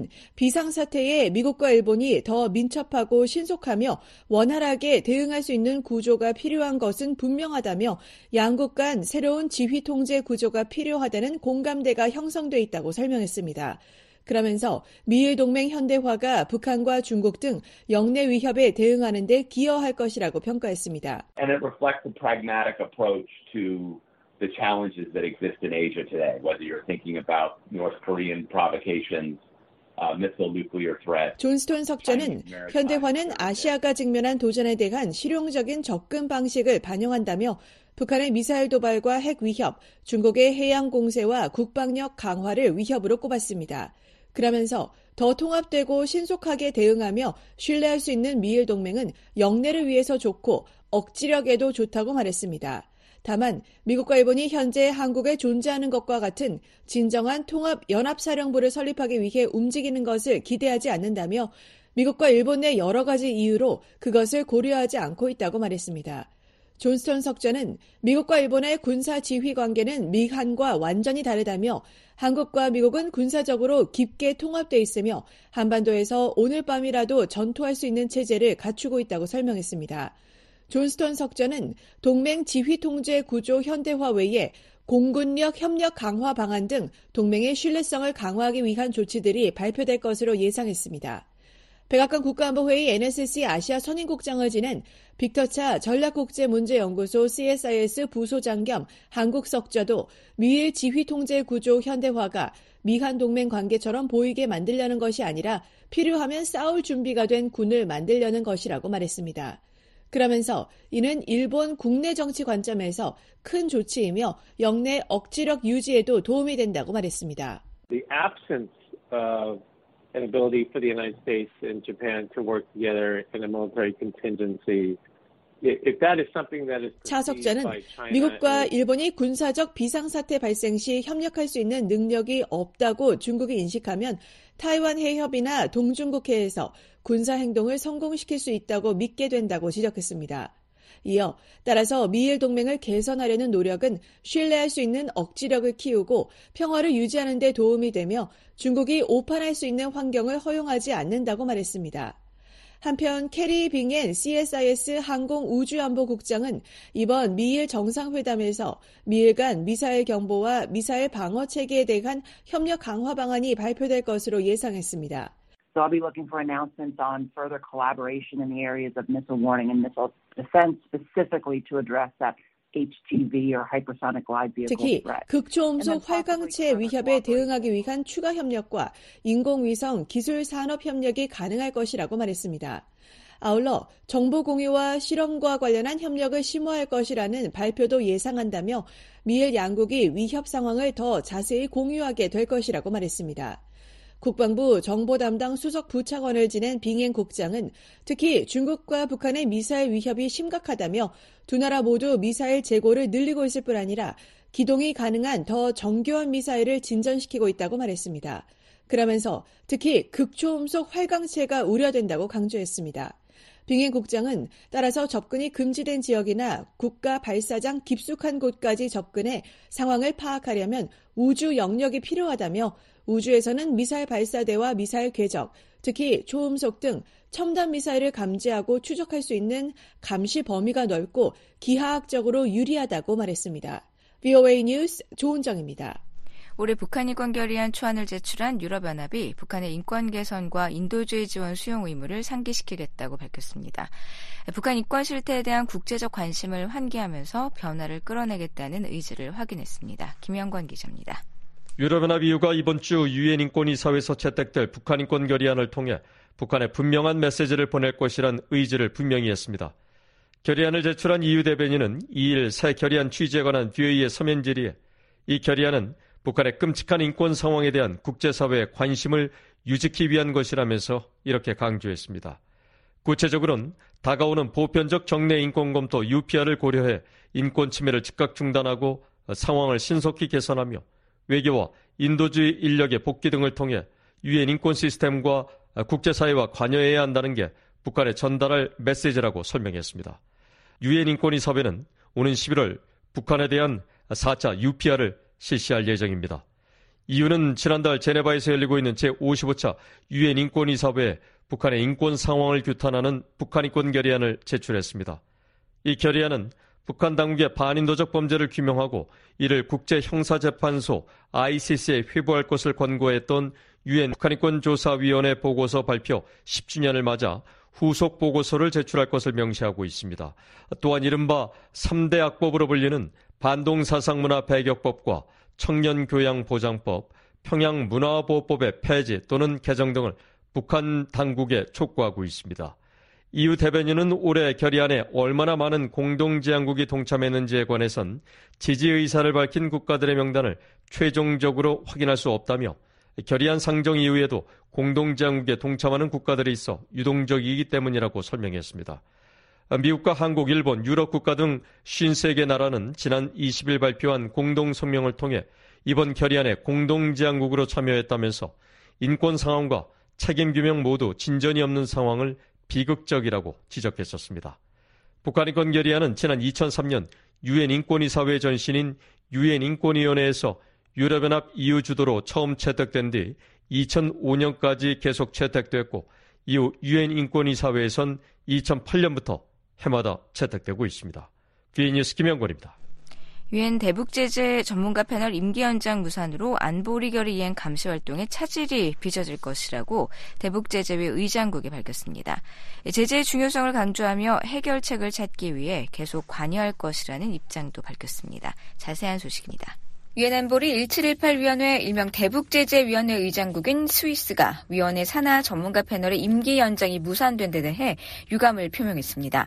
비상사태에 미국과 일본이 더 민첩하고 신속하며 원활하게 대응할 수 있는 구조가 필요한 것은 분명하다며 양국 간 새로운 지휘 통제 구조가 필요하다는 공감대가 형성돼 있다고 설명했습니다. 그러면서 미일 동맹 현대화가 북한과 중국 등 영내 위협에 대응하는 데 기여할 것이라고 평가했습니다. And it reflects a pragmatic approach to the challenges that exist in Asia today, whether you're thinking about North Korean provocations, missile nuclear threats. 존스톤 석좌는 현대화는 아시아가 직면한 도전에 대한 실용적인 접근 방식을 반영한다며 북한의 미사일 도발과 핵 위협, 중국의 해양 공세와 국방력 강화를 위협으로 꼽았습니다. 그러면서 더 통합되고 신속하게 대응하며 신뢰할 수 있는 미일 동맹은 영내를 위해서 좋고 억지력에도 좋다고 말했습니다. 다만 미국과 일본이 현재 한국에 존재하는 것과 같은 진정한 통합연합사령부를 설립하기 위해 움직이는 것을 기대하지 않는다며 미국과 일본 내 여러 가지 이유로 그것을 고려하지 않고 있다고 말했습니다. 존스톤 석좌는 미국과 일본의 군사 지휘 관계는 미한과 완전히 다르다며 한국과 미국은 군사적으로 깊게 통합돼 있으며 한반도에서 오늘 밤이라도 전투할 수 있는 체제를 갖추고 있다고 설명했습니다. 존스톤 석좌는 동맹 지휘 통제 구조 현대화 외에 공군력 협력 강화 방안 등 동맹의 신뢰성을 강화하기 위한 조치들이 발표될 것으로 예상했습니다. 백악관 국가안보회의 NSC 아시아 선임국장을 지낸 빅터차 전략국제문제연구소 CSIS 부소장 겸 한국 석좌도 미일 지휘 통제 구조 현대화가 미한 동맹 관계처럼 보이게 만들려는 것이 아니라 필요하면 싸울 준비가 된 군을 만들려는 것이라고 말했습니다. 그러면서 이는 일본 국내 정치 관점에서 큰 조치이며 영내 억지력 유지에도 도움이 된다고 말했습니다. The absence of an ability for the United States and Japan to work together in a military contingency. If that is something that is 차석자는 미국과 일본이 군사적 비상사태 발생 시 협력할 수 있는 능력이 없다고 중국이 인식하면 타이완 해협이나 동중국해에서 군사행동을 성공시킬 수 있다고 믿게 된다고 지적했습니다. 이어 따라서 미일 동맹을 개선하려는 노력은 신뢰할 수 있는 억지력을 키우고 평화를 유지하는 데 도움이 되며 중국이 오판할 수 있는 환경을 허용하지 않는다고 말했습니다. 한편 캐리 빙엔 CSIS 항공우주안보국장은 이번 미일 정상회담에서 미일 간 미사일 경보와 미사일 방어 체계에 대한 협력 강화 방안이 발표될 것으로 예상했습니다. So I'll be looking for announcements on further collaboration in the areas of missile warning and missile defense, specifically to address that HTV or hypersonic glide vehicle 특히 threat. 극초음속 활강체 위협에 대응하기 위한 추가 협력과 인공위성 기술 산업 협력이 가능할 것이라고 말했습니다. 아울러 정보 공유와 실험과 관련한 협력을 심화할 것이라는 발표도 예상한다며 미일 양국이 위협 상황을 더 자세히 공유하게 될 것이라고 말했습니다. 국방부 정보 담당 수석 부차관을 지낸 빙엔 국장은 특히 중국과 북한의 미사일 위협이 심각하다며 두 나라 모두 미사일 재고를 늘리고 있을 뿐 아니라 기동이 가능한 더 정교한 미사일을 진전시키고 있다고 말했습니다. 그러면서 특히 극초음속 활강체가 우려된다고 강조했습니다. 빙엔 국장은 따라서 접근이 금지된 지역이나 국가 발사장 깊숙한 곳까지 접근해 상황을 파악하려면 우주 영역이 필요하다며 우주에서는 미사일 발사대와 미사일 궤적, 특히 초음속 등 첨단 미사일을 감지하고 추적할 수 있는 감시 범위가 넓고 기하학적으로 유리하다고 말했습니다. VOA 뉴스 조은정입니다. 올해 북한 인권 결의안 초안을 제출한 유럽연합이 북한의 인권 개선과 인도주의 지원 수용 의무를 상기시키겠다고 밝혔습니다. 북한 인권 실태에 대한 국제적 관심을 환기하면서 변화를 끌어내겠다는 의지를 확인했습니다. 김영권 기자입니다. 유럽연합 EU가 이번 주 유엔 인권이사회에서 채택될 북한 인권 결의안을 통해 북한에 분명한 메시지를 보낼 것이란 의지를 분명히 했습니다. 결의안을 제출한 EU 대변인은 2일 새 결의안 취지에 관한 VOA의 서면 질의에 이 결의안은 북한의 끔찍한 인권 상황에 대한 국제사회의 관심을 유지하기 위한 것이라면서 이렇게 강조했습니다. 구체적으로는 다가오는 보편적 정례 인권 검토 UPR을 고려해 인권 침해를 즉각 중단하고 상황을 신속히 개선하며 외교와 인도주의 인력의 복귀 등을 통해 유엔 인권 시스템과 국제사회와 관여해야 한다는 게 북한에 전달할 메시지라고 설명했습니다. 유엔 인권이사회는 오는 11월 북한에 대한 4차 UPR을 실시할 예정입니다. EU는 지난달 제네바에서 열리고 있는 제55차 유엔 인권이사회에 북한의 인권 상황을 규탄하는 북한 인권 결의안을 제출했습니다. 이 결의안은 북한 당국의 반인도적 범죄를 규명하고 이를 국제형사재판소 ICC에 회부할 것을 권고했던 유엔 북한인권조사위원회 보고서 발표 10주년을 맞아 후속 보고서를 제출할 것을 명시하고 있습니다. 또한 이른바 3대 악법으로 불리는 반동사상문화 배격법과 청년교양보장법, 평양문화보호법의 폐지 또는 개정 등을 북한 당국에 촉구하고 있습니다. EU 대변인은 올해 결의안에 얼마나 많은 공동제안국이 동참했는지에 관해선 지지 의사를 밝힌 국가들의 명단을 최종적으로 확인할 수 없다며 결의안 상정 이후에도 공동제안국에 동참하는 국가들이 있어 유동적이기 때문이라고 설명했습니다. 미국과 한국, 일본, 유럽 국가 등 53개 나라는 지난 20일 발표한 공동성명을 통해 이번 결의안에 공동제안국으로 참여했다면서 인권 상황과 책임 규명 모두 진전이 없는 상황을 비극적이라고 지적했었습니다. 북한 인권 결의안은 지난 2003년 유엔 인권이사회 전신인 유엔 인권위원회에서 유럽연합 EU 주도로 처음 채택된 뒤 2005년까지 계속 채택됐고 이후 유엔 인권이사회에선 2008년부터 해마다 채택되고 있습니다. VOA 뉴스 김영권입니다. 유엔 대북제재 전문가 패널 임기 연장 무산으로 안보리 결의 이행 감시 활동에 차질이 빚어질 것이라고 대북제재회 의장국이 밝혔습니다. 제재의 중요성을 강조하며 해결책을 찾기 위해 계속 관여할 것이라는 입장도 밝혔습니다. 자세한 소식입니다. 유엔 안보리 1718위원회 일명 대북제재위원회 의장국인 스위스가 위원회 산하 전문가 패널의 임기 연장이 무산된 데 대해 유감을 표명했습니다.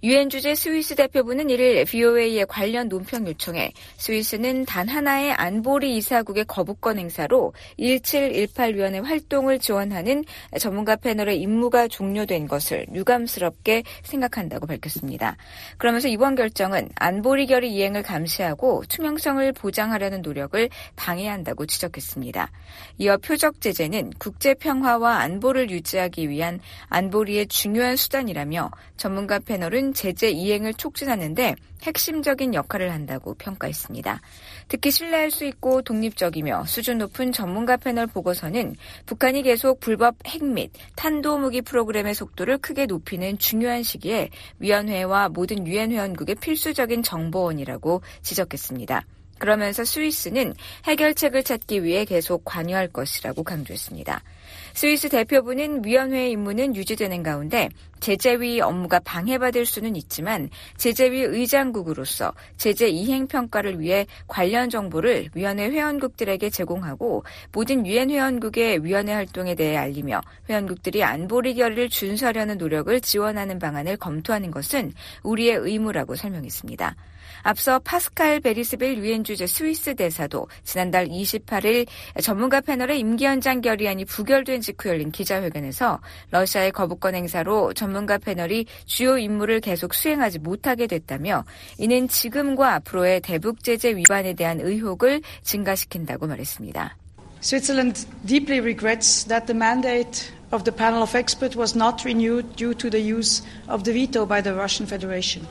유엔 주재 스위스 대표부는 1일 VOA의 관련 논평 요청에 스위스는 단 하나의 안보리 이사국의 거부권 행사로 1718위원회 활동을 지원하는 전문가 패널의 임무가 종료된 것을 유감스럽게 생각한다고 밝혔습니다. 그러면서 이번 결정은 안보리 결의 이행을 감시하고 투명성을 보장하려는 노력을 방해한다고 지적했습니다. 이어 표적 제재는 국제 평화와 안보를 유지하기 위한 안보리의 중요한 수단이라며 전문가 패널은 제재 이행을 촉진하는데 핵심적인 역할을 한다고 평가했습니다. 특히 신뢰할 수 있고 독립적이며 수준 높은 전문가 패널 보고서는 북한이 계속 불법 핵 및 탄도무기 프로그램의 속도를 크게 높이는 중요한 시기에 위원회와 모든 유엔 회원국의 필수적인 정보원이라고 지적했습니다. 그러면서 스위스는 해결책을 찾기 위해 계속 관여할 것이라고 강조했습니다. 스위스 대표부는 위원회의 임무는 유지되는 가운데 제재위 업무가 방해받을 수는 있지만 제재위 의장국으로서 제재 이행 평가를 위해 관련 정보를 위원회 회원국들에게 제공하고 모든 유엔 회원국의 위원회 활동에 대해 알리며 회원국들이 안보리 결의를 준수하려는 노력을 지원하는 방안을 검토하는 것은 우리의 의무라고 설명했습니다. 앞서 파스칼 베리스빌 유엔 주재 스위스 대사도 지난달 28일 전문가 패널의 임기 연장 결의안이 부결된 직후 열린 기자회견에서 러시아의 거부권 행사로 전문가 패널이 주요 임무를 계속 수행하지 못하게 됐다며 이는 지금과 앞으로의 대북 제재 위반에 대한 의혹을 증가시킨다고 말했습니다. Switzerland deeply regrets that the mandate of the panel of experts was not renewed due to the use of the veto by the Russian Federation.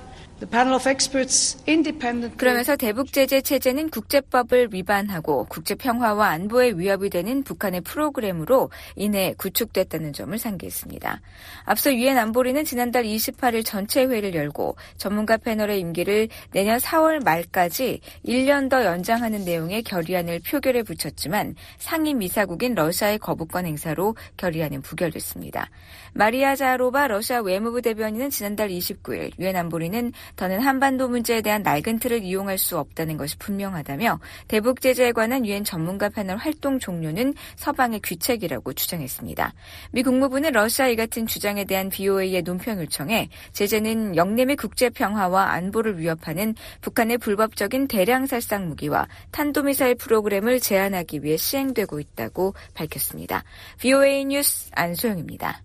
그러면서 대북 제재 체제는 국제법을 위반하고 국제 평화와 안보에 위협이 되는 북한의 프로그램으로 인해 구축됐다는 점을 상기했습니다. 앞서 유엔 안보리는 지난달 28일 전체 회의를 열고 전문가 패널의 임기를 내년 4월 말까지 1년 더 연장하는 내용의 결의안을 표결에 붙였지만 상임 이사국인 러시아의 거부권 행사로 결의안은 부결됐습니다. 마리아 자하로바 러시아 외무부 대변인은 지난달 29일 유엔 안보리는 더는 한반도 문제에 대한 낡은 틀을 이용할 수 없다는 것이 분명하다며 대북 제재에 관한 유엔 전문가 패널 활동 종료는 서방의 귀책이라고 주장했습니다. 미 국무부는 러시아 이 같은 주장에 대한 VOA의 논평 요청에 제재는 영내 및 국제 평화와 안보를 위협하는 북한의 불법적인 대량 살상 무기와 탄도미사일 프로그램을 제한하기 위해 시행되고 있다고 밝혔습니다. VOA 뉴스 안소영입니다.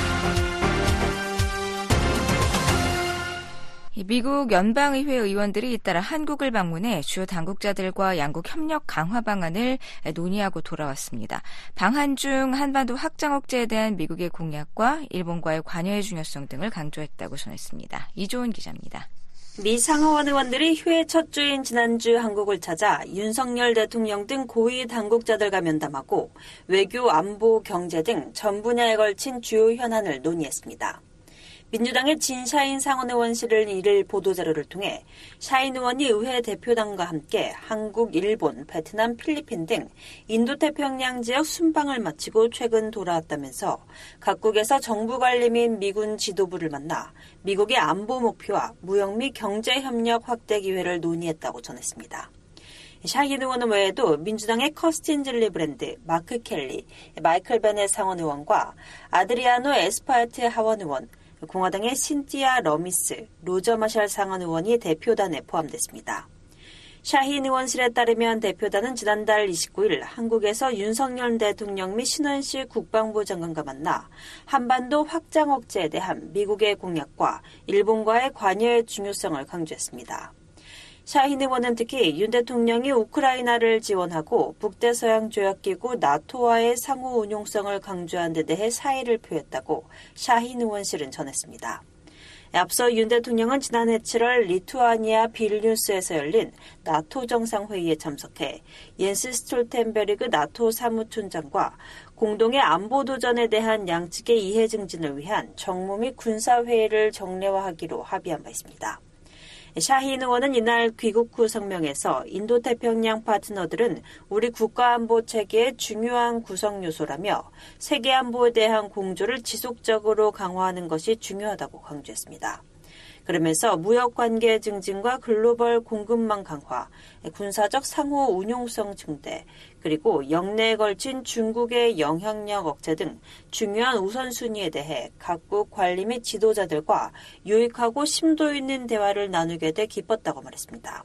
미국 연방의회 의원들이 잇따라 한국을 방문해 주요 당국자들과 양국 협력 강화 방안을 논의하고 돌아왔습니다. 방한 중 한반도 확장 억제에 대한 미국의 공약과 일본과의 관여의 중요성 등을 강조했다고 전했습니다. 이조은 기자입니다. 미 상하원 의원들이 휴회 첫 주인 지난주 한국을 찾아 윤석열 대통령 등 고위 당국자들과 면담하고 외교, 안보, 경제 등 전 분야에 걸친 주요 현안을 논의했습니다. 민주당의 진샤인 상원의원실은 이를 보도자료를 통해 샤인 의원이 의회 대표단과 함께 한국, 일본, 베트남, 필리핀 등 인도태평양 지역 순방을 마치고 최근 돌아왔다면서 각국에서 정부 관리 및 미군 지도부를 만나 미국의 안보 목표와 무역 및 경제협력 확대 기회를 논의했다고 전했습니다. 샤인 의원은 외에도 민주당의 커스틴 질리브랜드, 마크 켈리, 마이클 베넷 상원의원과 아드리아노 에스파르트 하원의원, 공화당의 신티아 러미스, 로저 마샬 상원 의원이 대표단에 포함됐습니다. 샤힌 의원실에 따르면 대표단은 지난달 29일 한국에서 윤석열 대통령 및 신원식 국방부 장관과 만나 한반도 확장 억제에 대한 미국의 공약과 일본과의 관여의 중요성을 강조했습니다. 샤힌 의원은 특히 윤 대통령이 우크라이나를 지원하고 북대서양조약기구 나토와의 상호 운용성을 강조한 데 대해 사의를 표했다고 샤힌 의원실은 전했습니다. 앞서 윤 대통령은 지난해 7월 리투아니아 빌뉴스에서 열린 나토 정상회의에 참석해 옌스 스톨텐베르그 나토 사무총장과 공동의 안보 도전에 대한 양측의 이해 증진을 위한 정무 및 군사회의를 정례화하기로 합의한 바 있습니다. 샤힌 의원은 이날 귀국 후 성명에서 인도태평양 파트너들은 우리 국가안보 체계의 중요한 구성 요소라며 세계안보에 대한 공조를 지속적으로 강화하는 것이 중요하다고 강조했습니다. 그러면서 무역관계 증진과 글로벌 공급망 강화, 군사적 상호 운용성 증대, 그리고 영내에 걸친 중국의 영향력 억제 등 중요한 우선순위에 대해 각국 관리 및 지도자들과 유익하고 심도 있는 대화를 나누게 돼 기뻤다고 말했습니다.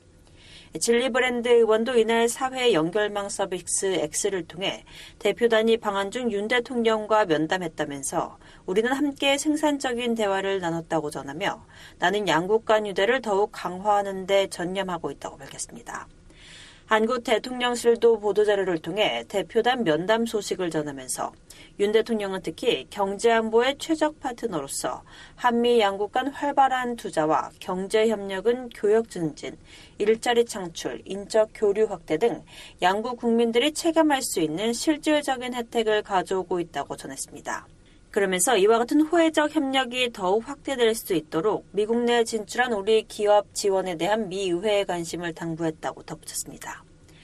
진리브랜드 의원도 이날 사회 연결망 서비스 X를 통해 대표단이 방한 중 윤 대통령과 면담했다면서 우리는 함께 생산적인 대화를 나눴다고 전하며 나는 양국 간 유대를 더욱 강화하는 데 전념하고 있다고 밝혔습니다. 한국 대통령실도 보도자료를 통해 대표단 면담 소식을 전하면서 윤 대통령은 특히 경제안보의 최적 파트너로서 한미 양국 간 활발한 투자와 경제협력은 교역 증진, 일자리 창출, 인적 교류 확대 등 양국 국민들이 체감할 수 있는 실질적인 혜택을 가져오고 있다고 전했습니다. 그러면서 이와 같은 호혜적 협력이 더욱 확대될 수 있도록 미국 내 진출한 우리 기업 지원에 대한 미 의회의 관심을 당부했다고 덧붙였습니다.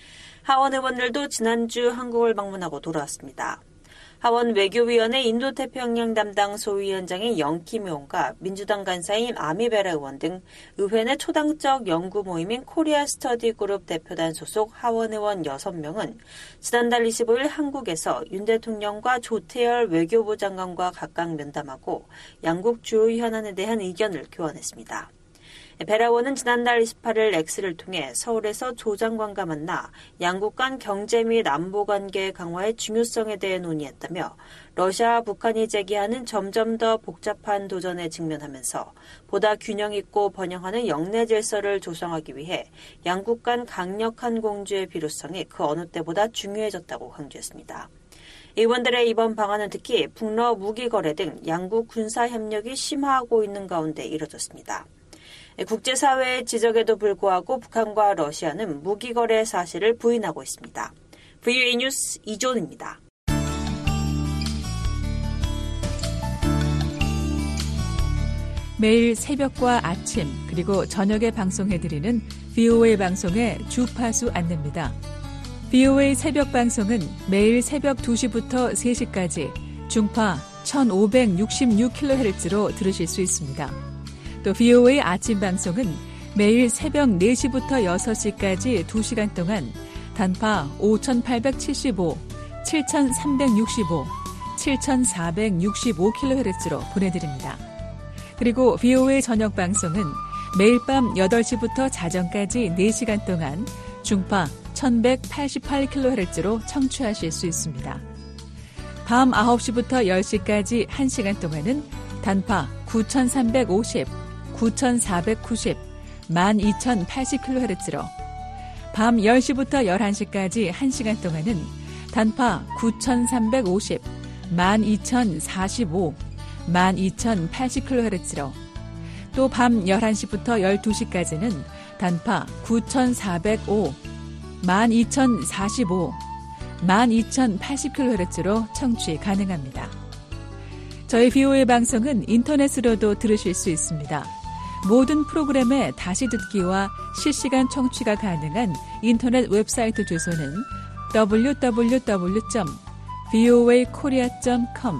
하원 의원들도 지난주 한국을 방문하고 돌아왔습니다. 하원 외교위원회 인도태평양 담당 소위원장인 영키묘온과 민주당 간사인 아미베라 의원 등 의회 내 초당적 연구 모임인 코리아 스터디 그룹 대표단 소속 하원 의원 6명은 지난달 25일 한국에서 윤 대통령과 조태열 외교부 장관과 각각 면담하고 양국 주요 현안에 대한 의견을 교환했습니다. 베라 의원은 지난달 28일 X를 통해 서울에서 조 장관과 만나 양국 간 경제 및 안보 관계 강화의 중요성에 대해 논의했다며 러시아와 북한이 제기하는 점점 더 복잡한 도전에 직면하면서 보다 균형 있고 번영하는 영내 질서를 조성하기 위해 양국 간 강력한 공조의 필요성이 그 어느 때보다 중요해졌다고 강조했습니다. 의원들의 이번 방안은 특히 북러 무기 거래 등 양국 군사 협력이 심화하고 있는 가운데 이뤄졌습니다. 국제사회의 지적에도 불구하고 북한과 러시아는 무기 거래 사실을 부인하고 있습니다. VOA 뉴스 이존입니다. 매일 새벽과 아침 그리고 저녁에 방송해드리는 VOA 방송의 주파수 안내입니다. VOA 새벽 방송은 매일 새벽 2시부터 3시까지 중파 1566kHz로 들으실 수 있습니다. 또 VOA 아침 방송은 매일 새벽 4시부터 6시까지 2시간 동안 단파 5875, 7365, 7465kHz로 보내드립니다. 그리고 VOA 저녁 방송은 매일 밤 8시부터 자정까지 4시간 동안 중파 1188kHz로 청취하실 수 있습니다. 밤 9시부터 10시까지 1시간 동안은 단파 9350, 9490, 12080kHz로 밤 10시부터 11시까지 1시간 동안은 단파 9350, 12045, 12080kHz로 또 밤 11시부터 12시까지는 단파 9405, 12045, 12080kHz로 청취 가능합니다. 저희 VOA 방송은 인터넷으로도 들으실 수 있습니다. 모든 프로그램의 다시 듣기와 실시간 청취가 가능한 인터넷 웹사이트 주소는 www.voakorea.com,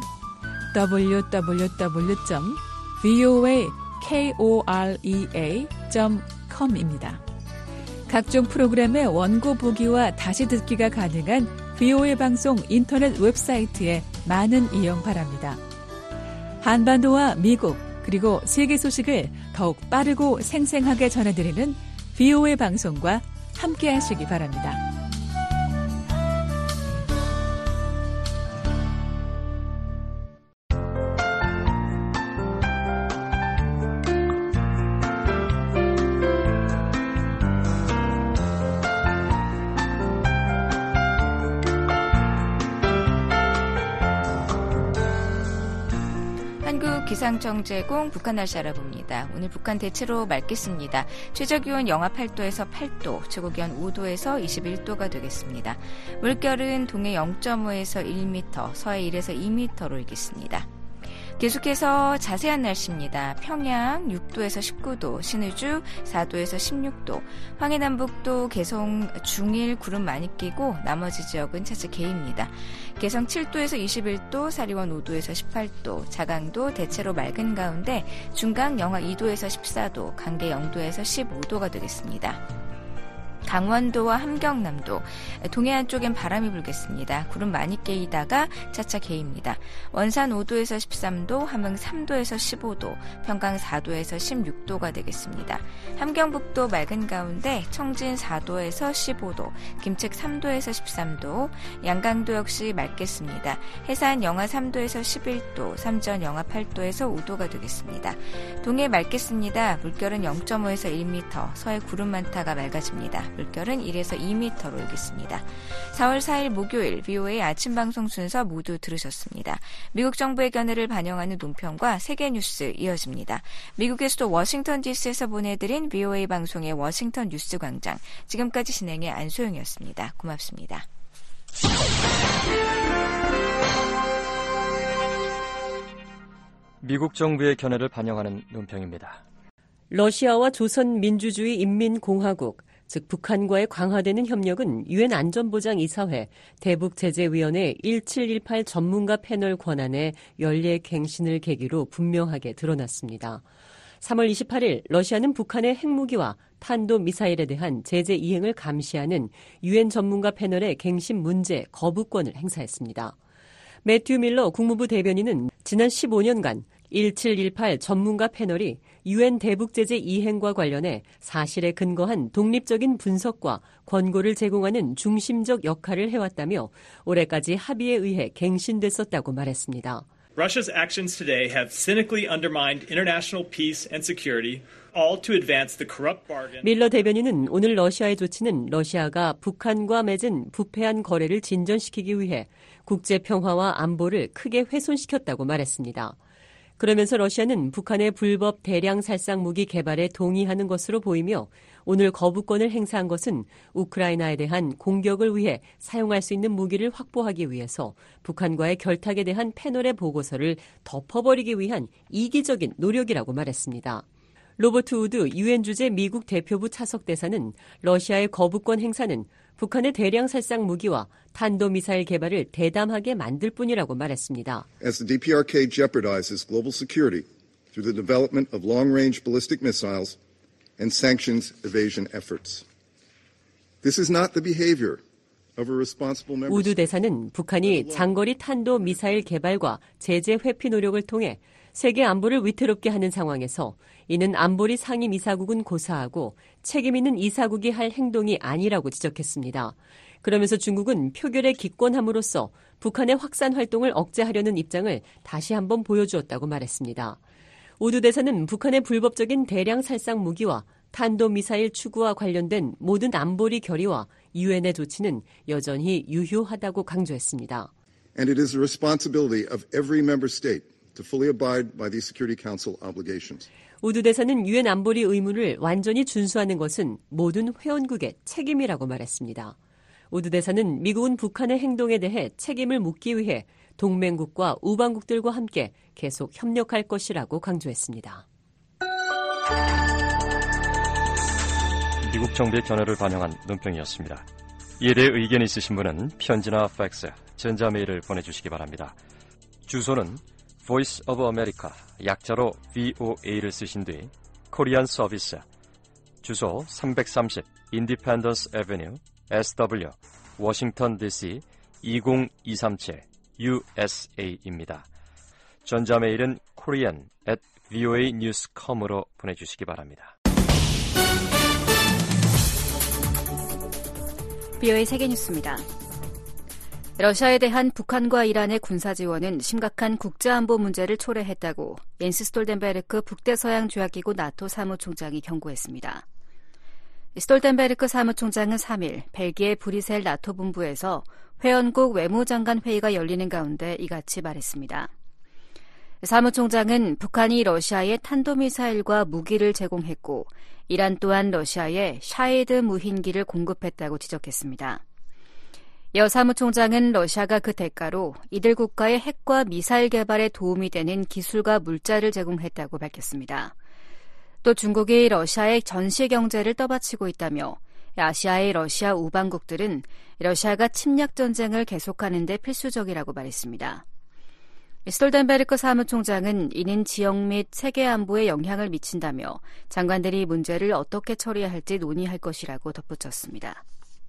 www.voakorea.com입니다. 각종 프로그램의 원고 보기와 다시 듣기가 가능한 VOA 방송 인터넷 웹사이트에 많은 이용 바랍니다. 한반도와 미국 그리고 세계 소식을 더욱 빠르고 생생하게 전해드리는 VOA 방송과 함께하시기 바랍니다. 기상청 제공 북한 날씨 알아봅니다. 오늘 북한 대체로 맑겠습니다. 최저기온 영하 8도에서 8도, 최고기온 5도에서 21도가 되겠습니다. 물결은 동해 0.5에서 1m, 서해 1에서 2m로 일겠습니다. 계속해서 자세한 날씨입니다. 평양 6도에서 19도, 신의주 4도에서 16도, 황해남북도 개성 중일 구름 많이 끼고 나머지 지역은 차차 개입니다. 개성 7도에서 21도, 사리원 5도에서 18도, 자강도 대체로 맑은 가운데 중강 영하 2도에서 14도, 강계 0도에서 15도가 되겠습니다. 강원도와 함경남도, 동해안 쪽엔 바람이 불겠습니다. 구름 많이 깨이다가 차차 개입니다. 원산 5도에서 13도, 함흥 3도에서 15도, 평강 4도에서 16도가 되겠습니다. 함경북도 맑은 가운데 청진 4도에서 15도, 김책 3도에서 13도, 양강도 역시 맑겠습니다. 해산 영하 3도에서 11도, 삼전 영하 8도에서 5도가 되겠습니다. 동해 맑겠습니다. 물결은 0.5에서 1m, 서해 구름 많다가 맑아집니다. 물결은 1에서 2m로 일겠습니다. 4월 4일 목요일 VOA 아침 방송 순서 모두 들으셨습니다. 미국 정부의 견해를 반영하는 논평과 세계 뉴스 이어집니다. 미국의 수도 워싱턴 DC에서 보내드린 VOA 방송의 워싱턴 뉴스 광장. 지금까지 진행의 안소영이었습니다. 고맙습니다. 미국 정부의 견해를 반영하는 논평입니다. 러시아와 조선민주주의 인민공화국, 즉 북한과의 강화되는 협력은 유엔 안전보장이사회 대북제재위원회 1718 전문가 패널 권한의 연례 갱신을 계기로 분명하게 드러났습니다. 3월 28일 러시아는 북한의 핵무기와 탄도미사일에 대한 제재 이행을 감시하는 유엔 전문가 패널의 갱신 문제 거부권을 행사했습니다. 매튜 밀러 국무부 대변인은 지난 15년간 1718 전문가 패널이 유엔 대북제재 이행과 관련해 사실에 근거한 독립적인 분석과 권고를 제공하는 중심적 역할을 해왔다며 올해까지 합의에 의해 갱신됐었다고 말했습니다. Russia's actions today have cynically undermined international peace and security, all to advance the corrupt bargain. 밀러 대변인은 오늘 러시아의 조치는 러시아가 북한과 맺은 부패한 거래를 진전시키기 위해 국제 평화와 안보를 크게 훼손시켰다고 말했습니다. 그러면서 러시아는 북한의 불법 대량 살상 무기 개발에 동의하는 것으로 보이며 오늘 거부권을 행사한 것은 우크라이나에 대한 공격을 위해 사용할 수 있는 무기를 확보하기 위해서 북한과의 결탁에 대한 패널의 보고서를 덮어버리기 위한 이기적인 노력이라고 말했습니다. 로버트 우드 유엔 주재 미국 대표부 차석 대사는 러시아의 거부권 행사는 북한의 대량 살상 무기와 탄도미사일 개발을 대담하게 만들 뿐이라고 말했습니다. As the DPRK jeopardizes global security through the development of long-range ballistic missiles and sanctions evasion efforts. This is not the behavior of a responsible member. 우드 대사는 북한이 장거리 탄도미사일 개발과 제재 회피 노력을 통해 세계 안보를 위태롭게 하는 상황에서 이는 안보리 상임이사국은 고사하고 책임 있는 이사국이 할 행동이 아니라고 지적했습니다. 그러면서 중국은 표결에 기권함으로써 북한의 확산 활동을 억제하려는 입장을 다시 한번 보여주었다고 말했습니다. 우드 대사는 북한의 불법적인 대량 살상 무기와 탄도미사일 추구와 관련된 모든 안보리 결의와 유엔의 조치는 여전히 유효하다고 강조했습니다. And it is the responsibility of every member state to fully abide by these Security Council obligations. 우드 대사는 유엔 안보리 의무를 완전히 준수하는 것은 모든 회원국의 책임이라고 말했습니다. 우드 대사는 미국은 북한의 행동에 대해 책임을 묻기 위해 동맹국과 우방국들과 함께 계속 협력할 것이라고 강조했습니다. 미국 정부의 견해를 반영한 논평이었습니다. 이에 대해 의견 있으신 분은 편지나 팩스, 전자메일을 보내주시기 바랍니다. 주소는 Voice of America, 약자로 VOA를 쓰신 뒤 코리안 서비스, 주소 330 Independence Avenue, SW, 워싱턴 DC 20237 USA입니다. 전자메일은 korean@voanews.com으로 보내주시기 바랍니다. VOA 세계뉴스입니다. 러시아에 대한 북한과 이란의 군사 지원은 심각한 국제안보 문제를 초래했다고 옌스 스톨텐베르크 북대서양조약기구 나토 사무총장이 경고했습니다. 스톨텐베르크 사무총장은 3일 벨기에 브뤼셀 나토 본부에서 회원국 외무장관 회의가 열리는 가운데 이같이 말했습니다. 사무총장은 북한이 러시아에 탄도미사일과 무기를 제공했고 이란 또한 러시아에 샤헤드 무인기를 공급했다고 지적했습니다. 여 사무총장은 러시아가 그 대가로 이들 국가의 핵과 미사일 개발에 도움이 되는 기술과 물자를 제공했다고 밝혔습니다. 또 중국이 러시아의 전시 경제를 떠받치고 있다며 아시아의 러시아 우방국들은 러시아가 침략 전쟁을 계속하는 데 필수적이라고 말했습니다. 스톨텐베르크 사무총장은 이는 지역 및 세계 안보에 영향을 미친다며 장관들이 문제를 어떻게 처리할지 논의할 것이라고 덧붙였습니다.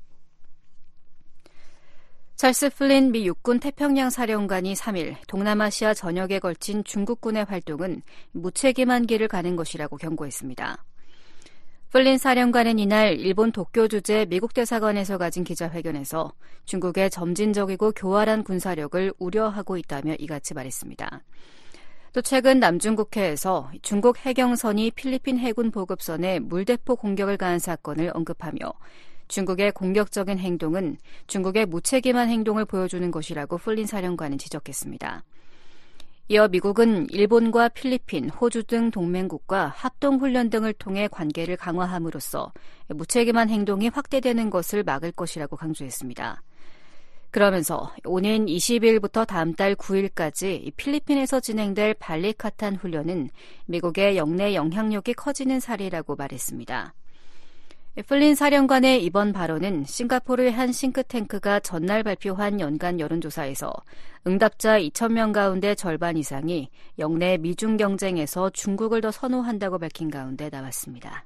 찰스 플린 미 육군 태평양 사령관이 3일 동남아시아 전역에 걸친 중국군의 활동은 무책임한 길을 가는 것이라고 경고했습니다. 플린 사령관은 이날 일본 도쿄 주재 미국 대사관에서 가진 기자회견에서 중국의 점진적이고 교활한 군사력을 우려하고 있다며 이같이 말했습니다. 또 최근 남중국해에서 중국 해경선이 필리핀 해군 보급선에 물대포 공격을 가한 사건을 언급하며 중국의 공격적인 행동은 중국의 무책임한 행동을 보여주는 것이라고 플린 사령관은 지적했습니다. 이어 미국은 일본과 필리핀, 호주 등 동맹국과 합동훈련 등을 통해 관계를 강화함으로써 무책임한 행동이 확대되는 것을 막을 것이라고 강조했습니다. 그러면서 오는 20일부터 다음 달 9일까지 필리핀에서 진행될 발리카탄 훈련은 미국의 영내 영향력이 커지는 사례라고 말했습니다. 플린 사령관의 이번 발언은 싱가포르의 한 싱크탱크가 전날 발표한 연간 여론조사에서 응답자 2,000명 가운데 절반 이상이 영내 미중 경쟁에서 중국을 더 선호한다고 밝힌 가운데 나왔습니다.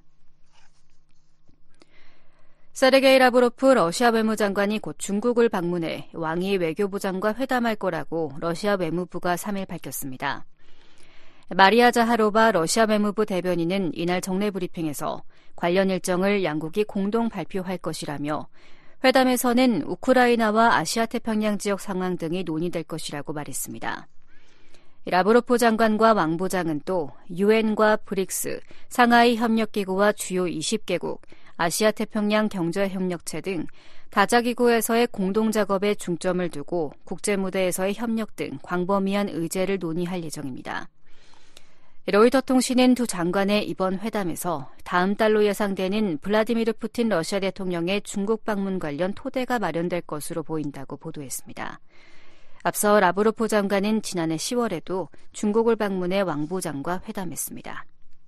세르게이 라브로프 러시아 외무장관이 곧 중국을 방문해 왕이 외교부장과 회담할 거라고 러시아 외무부가 3일 밝혔습니다. 마리아 자하로바 러시아 외무부 대변인은 이날 정례 브리핑에서 관련 일정을 양국이 공동 발표할 것이라며 회담에서는 우크라이나와 아시아 태평양 지역 상황 등이 논의될 것이라고 말했습니다. 라브로프 장관과 왕 부장은 또 유엔과 브릭스, 상하이 협력기구와 주요 20개국, 아시아 태평양 경제협력체 등 다자기구에서의 공동작업에 중점을 두고 국제무대에서의 협력 등 광범위한 의제를 논의할 예정입니다. 로이터 통신은 두 장관의 이번 회담에서 다음 달로 예상되는 블라디미르 푸틴 러시아 대통령의 중국 방문 관련 토대가 마련될 것으로 보인다고 보도했습니다. 앞서 라브로프 장관은 지난해 10월에도 중국을 방문해 왕 부장과 회담했습니다.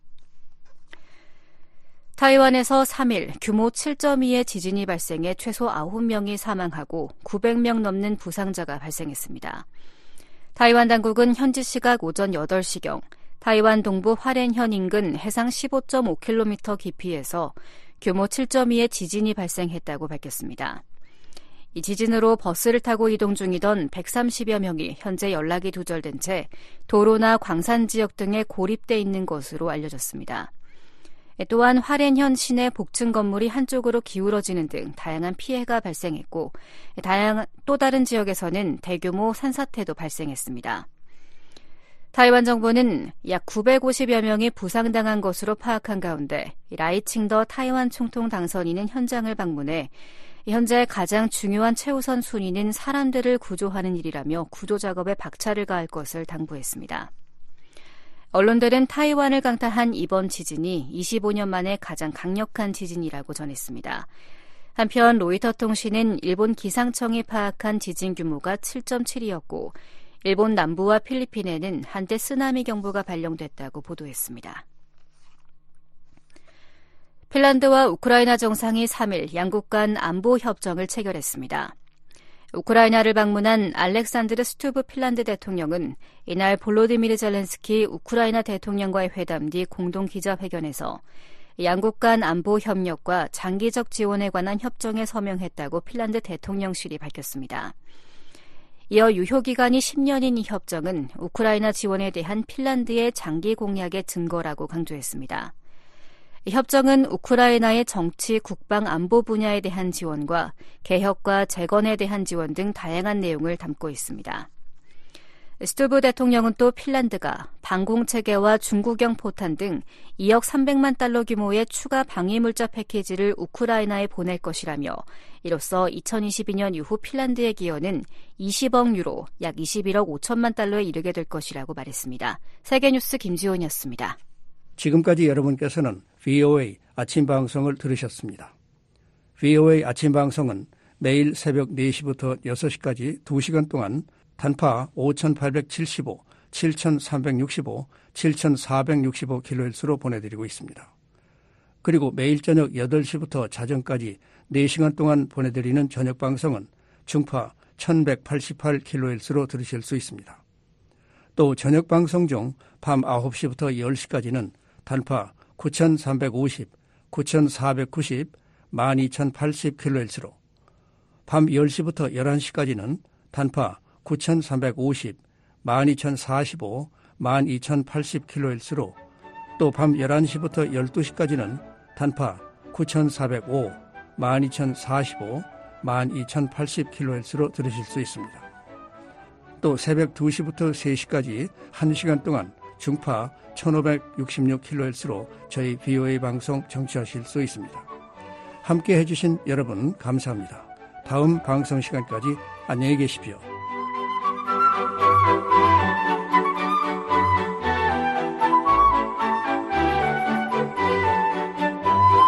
타이완에서 3일 규모 7.2의 지진이 발생해 최소 9명이 사망하고 900명 넘는 부상자가 발생했습니다. 타이완 당국은 현지 시각 오전 8시경 타이완 동부 화롄현 인근 해상 15.5km 깊이에서 규모 7.2의 지진이 발생했다고 밝혔습니다. 이 지진으로 버스를 타고 이동 중이던 130여 명이 현재 연락이 두절된 채 도로나 광산 지역 등에 고립돼 있는 것으로 알려졌습니다. 또한 화롄현 시내 복층 건물이 한쪽으로 기울어지는 등 다양한 피해가 발생했고 또 다른 지역에서는 대규모 산사태도 발생했습니다. 타이완 정부는 약 950여 명이 부상당한 것으로 파악한 가운데 라이칭더 타이완 총통 당선인은 현장을 방문해 현재 가장 중요한 최우선 순위는 사람들을 구조하는 일이라며 구조 작업에 박차를 가할 것을 당부했습니다. 언론들은 타이완을 강타한 이번 지진이 25년 만에 가장 강력한 지진이라고 전했습니다. 한편 로이터 통신은 일본 기상청이 파악한 지진 규모가 7.7이었고 일본 남부와 필리핀에는 한때 쓰나미 경보가 발령됐다고 보도했습니다. 핀란드와 우크라이나 정상이 3일 양국 간 안보 협정을 체결했습니다. 우크라이나를 방문한 알렉산드르 스투브 핀란드 대통령은 이날 볼로디미르 젤렌스키 우크라이나 대통령과의 회담 뒤 공동 기자회견에서 양국 간 안보 협력과 장기적 지원에 관한 협정에 서명했다고 핀란드 대통령실이 밝혔습니다. 이어 유효기간이 10년인 이 협정은 우크라이나 지원에 대한 핀란드의 장기 공약의 증거라고 강조했습니다. 이 협정은 우크라이나의 정치, 국방, 안보 분야에 대한 지원과 개혁과 재건에 대한 지원 등 다양한 내용을 담고 있습니다. 스투브 대통령은 또 핀란드가 방공체계와 중국형 포탄 등 2억 300만 달러 규모의 추가 방위물자 패키지를 우크라이나에 보낼 것이라며 이로써 2022년 이후 핀란드의 기여는 20억 유로, 약 21억 5천만 달러에 이르게 될 것이라고 말했습니다. 세계뉴스 김지훈이었습니다. 지금까지 여러분께서는 VOA 아침 방송을 들으셨습니다. VOA 아침 방송은 내일 새벽 4시부터 6시까지 2시간 동안 단파 5,875, 7,365, 7,465kHz로 보내드리고 있습니다. 그리고 매일 저녁 8시부터 자정까지 4시간 동안 보내드리는 저녁 방송은 중파 1188kHz로 들으실 수 있습니다. 또 저녁 방송 중 밤 9시부터 10시까지는 단파 9350, 9490, 12080kHz로 밤 10시부터 11시까지는 단파 9350, 12045, 12080kHz로 또 밤 11시부터 12시까지는 단파 9405, 12045, 12080kHz로 들으실 수 있습니다. 또 새벽 2시부터 3시까지 1시간 동안 중파 1566kHz로 저희 VOA 방송 청취하실 수 있습니다. 함께 해주신 여러분 감사합니다. 다음 방송 시간까지 안녕히 계십시오.